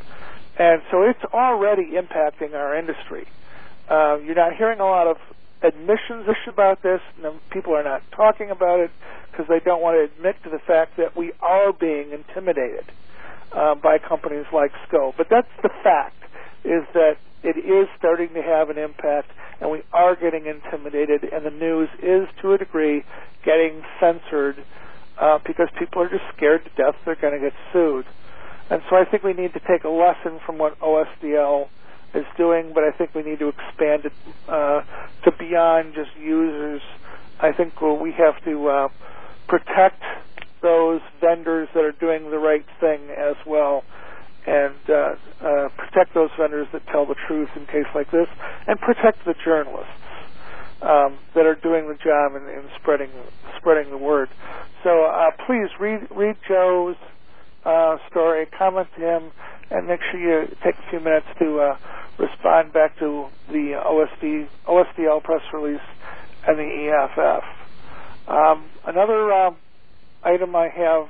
And so it's already impacting our industry. Uh, you're not hearing a lot of admissions about this. No, people are not talking about it because they don't want to admit to the fact that we are being intimidated uh, by companies like S C O. But that's the fact, is that it is starting to have an impact, and we are getting intimidated, and the news is, to a degree, getting censored uh, because people are just scared to death they're going to get sued. And so I think we need to take a lesson from what O S D L is doing, but I think we need to expand it uh, to beyond just users. I think well, we have to uh, protect those vendors that are doing the right thing as well, and uh, uh, protect those vendors that tell the truth in case like this, and protect the journalists um, that are doing the job in, in spreading spreading the word. So uh, please read read Joe's uh, story, comment to him, and make sure you take a few minutes to uh, respond back to the O S D, O S D L press release and the E F F. Um, another um, item I have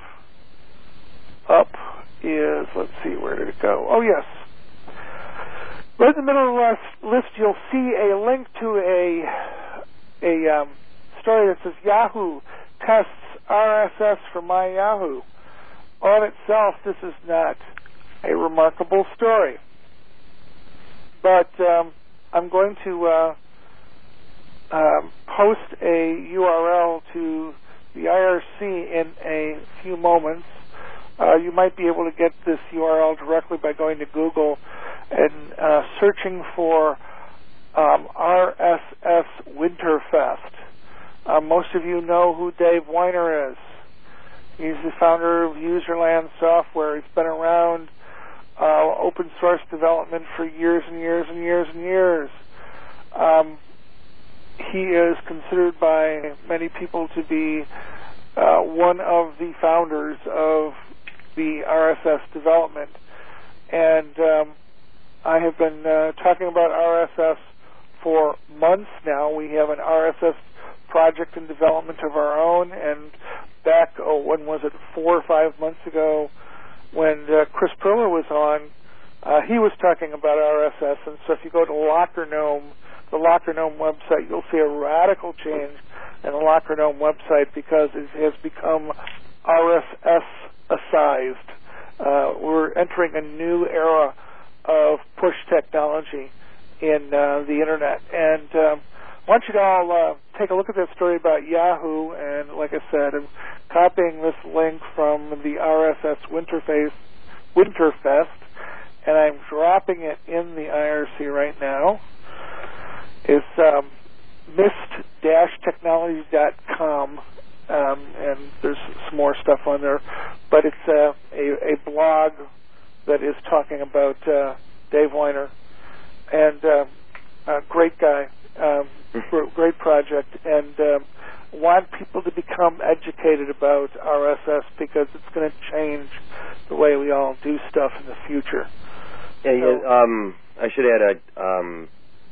up is, let's see, where did it go? Oh, yes. Right in the middle of the list, list you'll see a link to a, a um, story that says Yahoo tests R S S for my Yahoo. On itself, this is not a remarkable story. But um, I'm going to uh, um, post a U R L to the I R C in a few moments. Uh, you might be able to get this U R L directly by going to Google and uh, searching for um, R S S Winterfest. Uh, most of you know who Dave Weiner is. He's the founder of Userland Software. He's been around uh, open source development for years and years and years and years. Um, he is considered by many people to be uh, one of the founders of the R S S development. And um, I have been uh, talking about R S S for months now. We have an R S S project in development of our own, and back, oh, when was it, four or five months ago, when uh, Chris Perler was on, uh, he was talking about R S S, and so if you go to LockerGnome, the LockerGnome website, you'll see a radical change in the LockerGnome website because it has become R S S-sized. Uh, we're entering a new era of push technology in uh, the Internet, and um, I want you to all uh, take a look at that story about Yahoo, and like I said, I'm copying this link from the R S S Winterface, Winterfest, and I'm dropping it in the I R C right now. It's um, mist dash technologies dot com, um, and there's some more stuff on there, but it's uh, a, a blog that is talking about uh, Dave Weiner, and uh, a great guy. Um, great project, and um, want people to become educated about R S S because it's going to change the way we all do stuff in the future. Yeah, so, yeah um, I should add, a, um,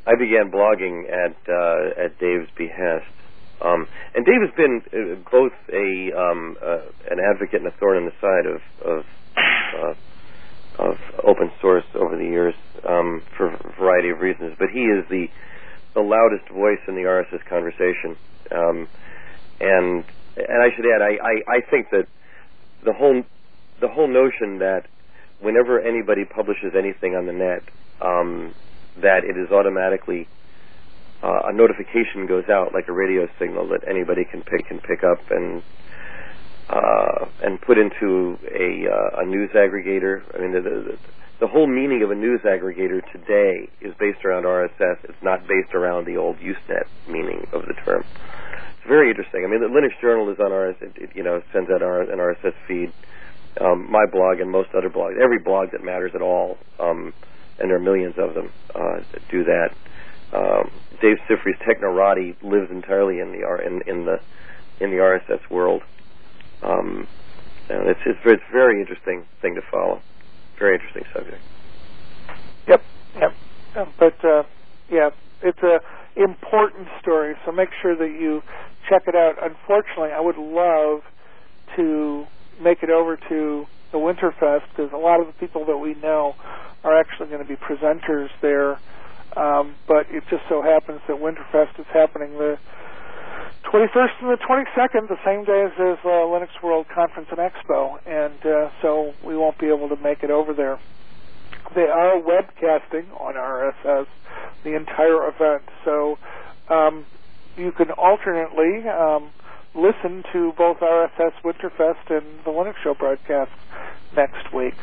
I began blogging at uh, at Dave's behest. Um, and Dave has been uh, both a um, uh, an advocate and a thorn in the side of of, uh, of open source over the years um, for a variety of reasons. But he is the the loudest voice in the R S S conversation. Um, and and I should add, I, I, I think that the whole the whole notion that whenever anybody publishes anything on the net, um, that it is automatically Uh, a notification goes out like a radio signal that anybody can pick can pick up and uh, and put into a uh, a news aggregator. I mean, the, the the whole meaning of a news aggregator today is based around R S S. It's not based around the old Usenet meaning of the term. It's very interesting. I mean, the Linux Journal is on R S S. It, it, you know, sends out an R S S feed. Um, my blog and most other blogs, every blog that matters at all, um, and there are millions of them, uh, that do that. Um, Dave Sifry's Technorati lives entirely in the R in, in the in the R S S world. Um, and it's it's it's a very interesting thing to follow. Very interesting subject. Yep, yep. Um, but uh, yeah, it's a important story. So make sure that you check it out. Unfortunately, I would love to make it over to the Winterfest because a lot of the people that we know are actually going to be presenters there. Um, but it just so happens that Winterfest is happening the twenty-first and the twenty-second, the same day as the uh, Linux World Conference and Expo, and uh, so we won't be able to make it over there. They are webcasting on R S S the entire event, so um, you can alternately um, listen to both R S S Winterfest and the Linux Show broadcast next week.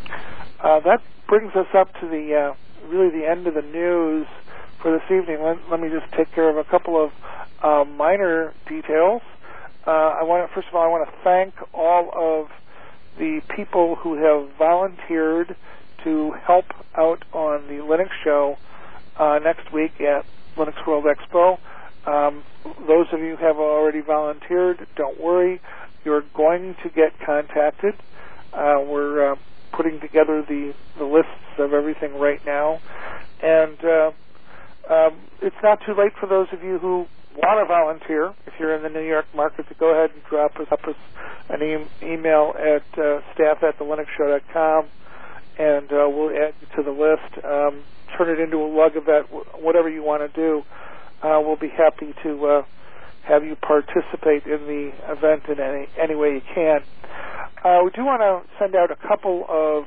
Uh, that brings us up to the uh, really the end of the news for this evening. Let, let me just take care of a couple of uh, minor details. Uh, I want to, first of all, I want to thank all of the people who have volunteered to help out on the Linux Show uh, next week at Linux World Expo. Um, those of you who have already volunteered, don't worry. You're going to get contacted. Uh, we're uh, putting together the, the lists of everything right now. And uh, um, it's not too late for those of you who want to volunteer. If you're in the New York market, to go ahead and drop us, up us an e- email at uh, staff at the linux show dot com, and uh, we'll add you to the list. Um, turn it into a lug event, whatever you want to do. Uh, we'll be happy to uh, have you participate in the event in any, any way you can. Uh, we do want to send out a couple of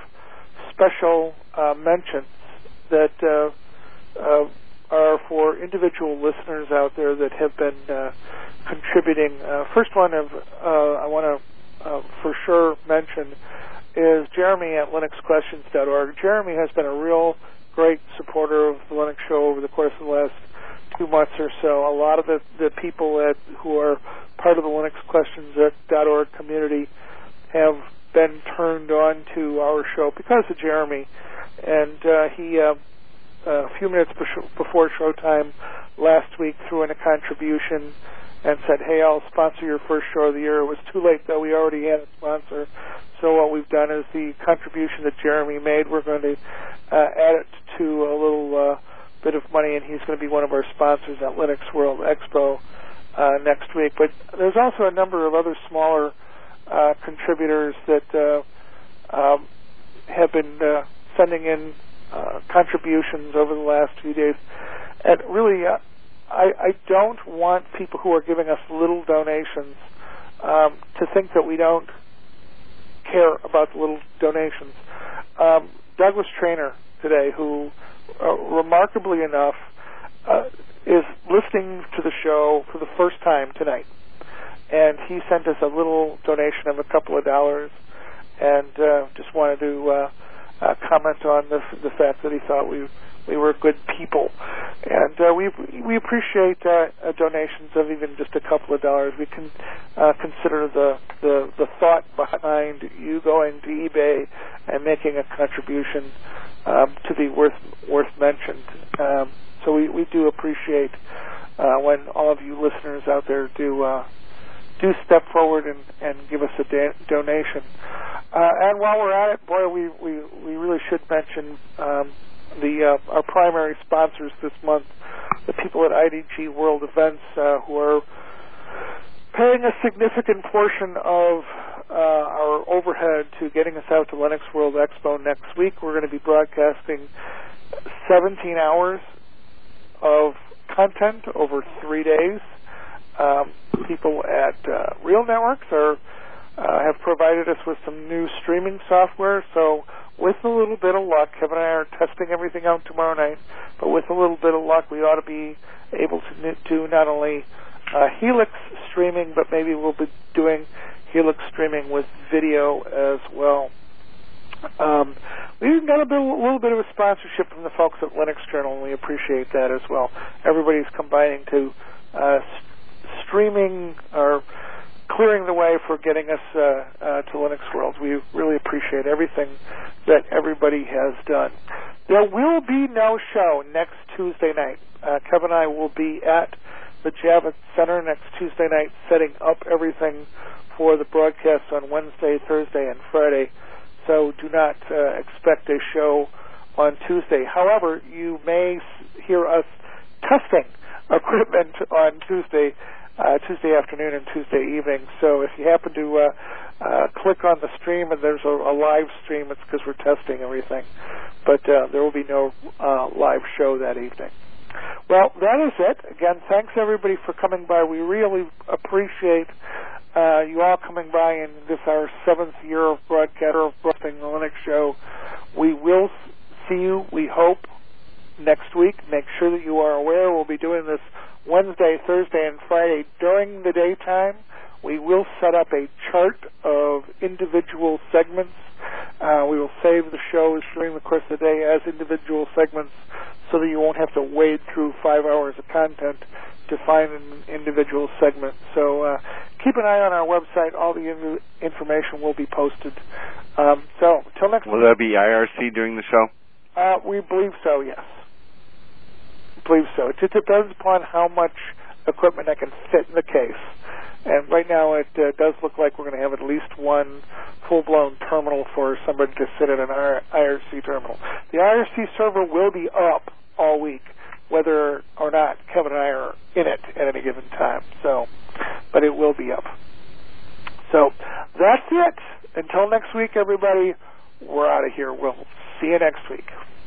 special uh, mentions that uh, uh, are for individual listeners out there that have been uh, contributing. Uh, first one of uh, I want to uh, for sure mention is Jeremy at linux questions dot org. Jeremy has been a real great supporter of the Linux Show over the course of the last two months or so. A lot of the, the people at, who are part of the linux questions dot org community have been turned on to our show because of Jeremy. And uh, he, uh, a few minutes before showtime last week, threw in a contribution and said, hey, I'll sponsor your first show of the year. It was too late, though. We already had a sponsor. So what we've done is the contribution that Jeremy made, we're going to uh, add it to a little uh, bit of money, and he's going to be one of our sponsors at Linux World Expo uh, next week. But there's also a number of other smaller uh, contributors that uh, um, have been uh, sending in uh, contributions over the last few days. And really, uh, I, I don't want people who are giving us little donations um, to think that we don't care about the little donations. Um, Douglas Traynor today, who uh, remarkably enough uh, is listening to the show for the first time tonight, and he sent us a little donation of a couple of dollars, and uh, just wanted to uh, uh, comment on the, the fact that he thought we we were good people, and uh, we we appreciate uh, uh, donations of even just a couple of dollars. We can uh, consider the, the the thought behind you going to eBay and making a contribution um, to be worth worth mentioned. Um, so we, we do appreciate uh, when all of you listeners out there do uh, do step forward and, and give us a da- donation. Uh, and while we're at it, boy, we, we, we really should mention um, the uh, our primary sponsors this month, the people at I D G World Events, uh, who are paying a significant portion of uh, our overhead to getting us out to Linux World Expo next week. We're going to be broadcasting seventeen hours of content over three days. Um, people at uh, Real Networks are uh, have provided us with some new streaming software, so with a little bit of luck, Kevin and I are testing everything out tomorrow night, but with a little bit of luck, we ought to be able to do not only uh, Helix streaming, but maybe we'll be doing Helix streaming with video as well. Um, we even got a, bit, a little bit of a sponsorship from the folks at Linux Journal, and we appreciate that as well. Everybody's combining to uh, st- streaming or clearing the way for getting us uh, uh, to Linux World. We really appreciate everything that everybody has done. There will be no show next Tuesday night. Uh, Kevin and I will be at the Javits Center next Tuesday night setting up everything for the broadcasts on Wednesday, Thursday, and Friday. So do not uh, expect a show on Tuesday. However, you may hear us testing equipment on Tuesday Uh, Tuesday afternoon and Tuesday evening. So if you happen to uh, uh, click on the stream and there's a, a live stream, it's because we're testing everything. But uh, there will be no uh, live show that evening. Well, that is it. Again, thanks everybody for coming by. We really appreciate uh, you all coming by in this our seventh year of broadcasting the Linux Show. We will see you, we hope, next week. Make sure that you are aware we'll be doing this Wednesday, Thursday, and Friday during the daytime. We will set up a chart of individual segments. Uh, we will save the shows during the course of the day as individual segments so that you won't have to wade through five hours of content to find an individual segment. So uh, keep an eye on our website. All the in- information will be posted. Um, so until next Will there be I R C during the show? Uh, we believe so, yes. believe so. It just depends upon how much equipment I can fit in the case. And right now it uh, does look like we're going to have at least one full-blown terminal for somebody to sit at an I R C terminal. The I R C server will be up all week, whether or not Kevin and I are in it at any given time. So, but it will be up. So that's it. Until next week, everybody, we're out of here. We'll see you next week.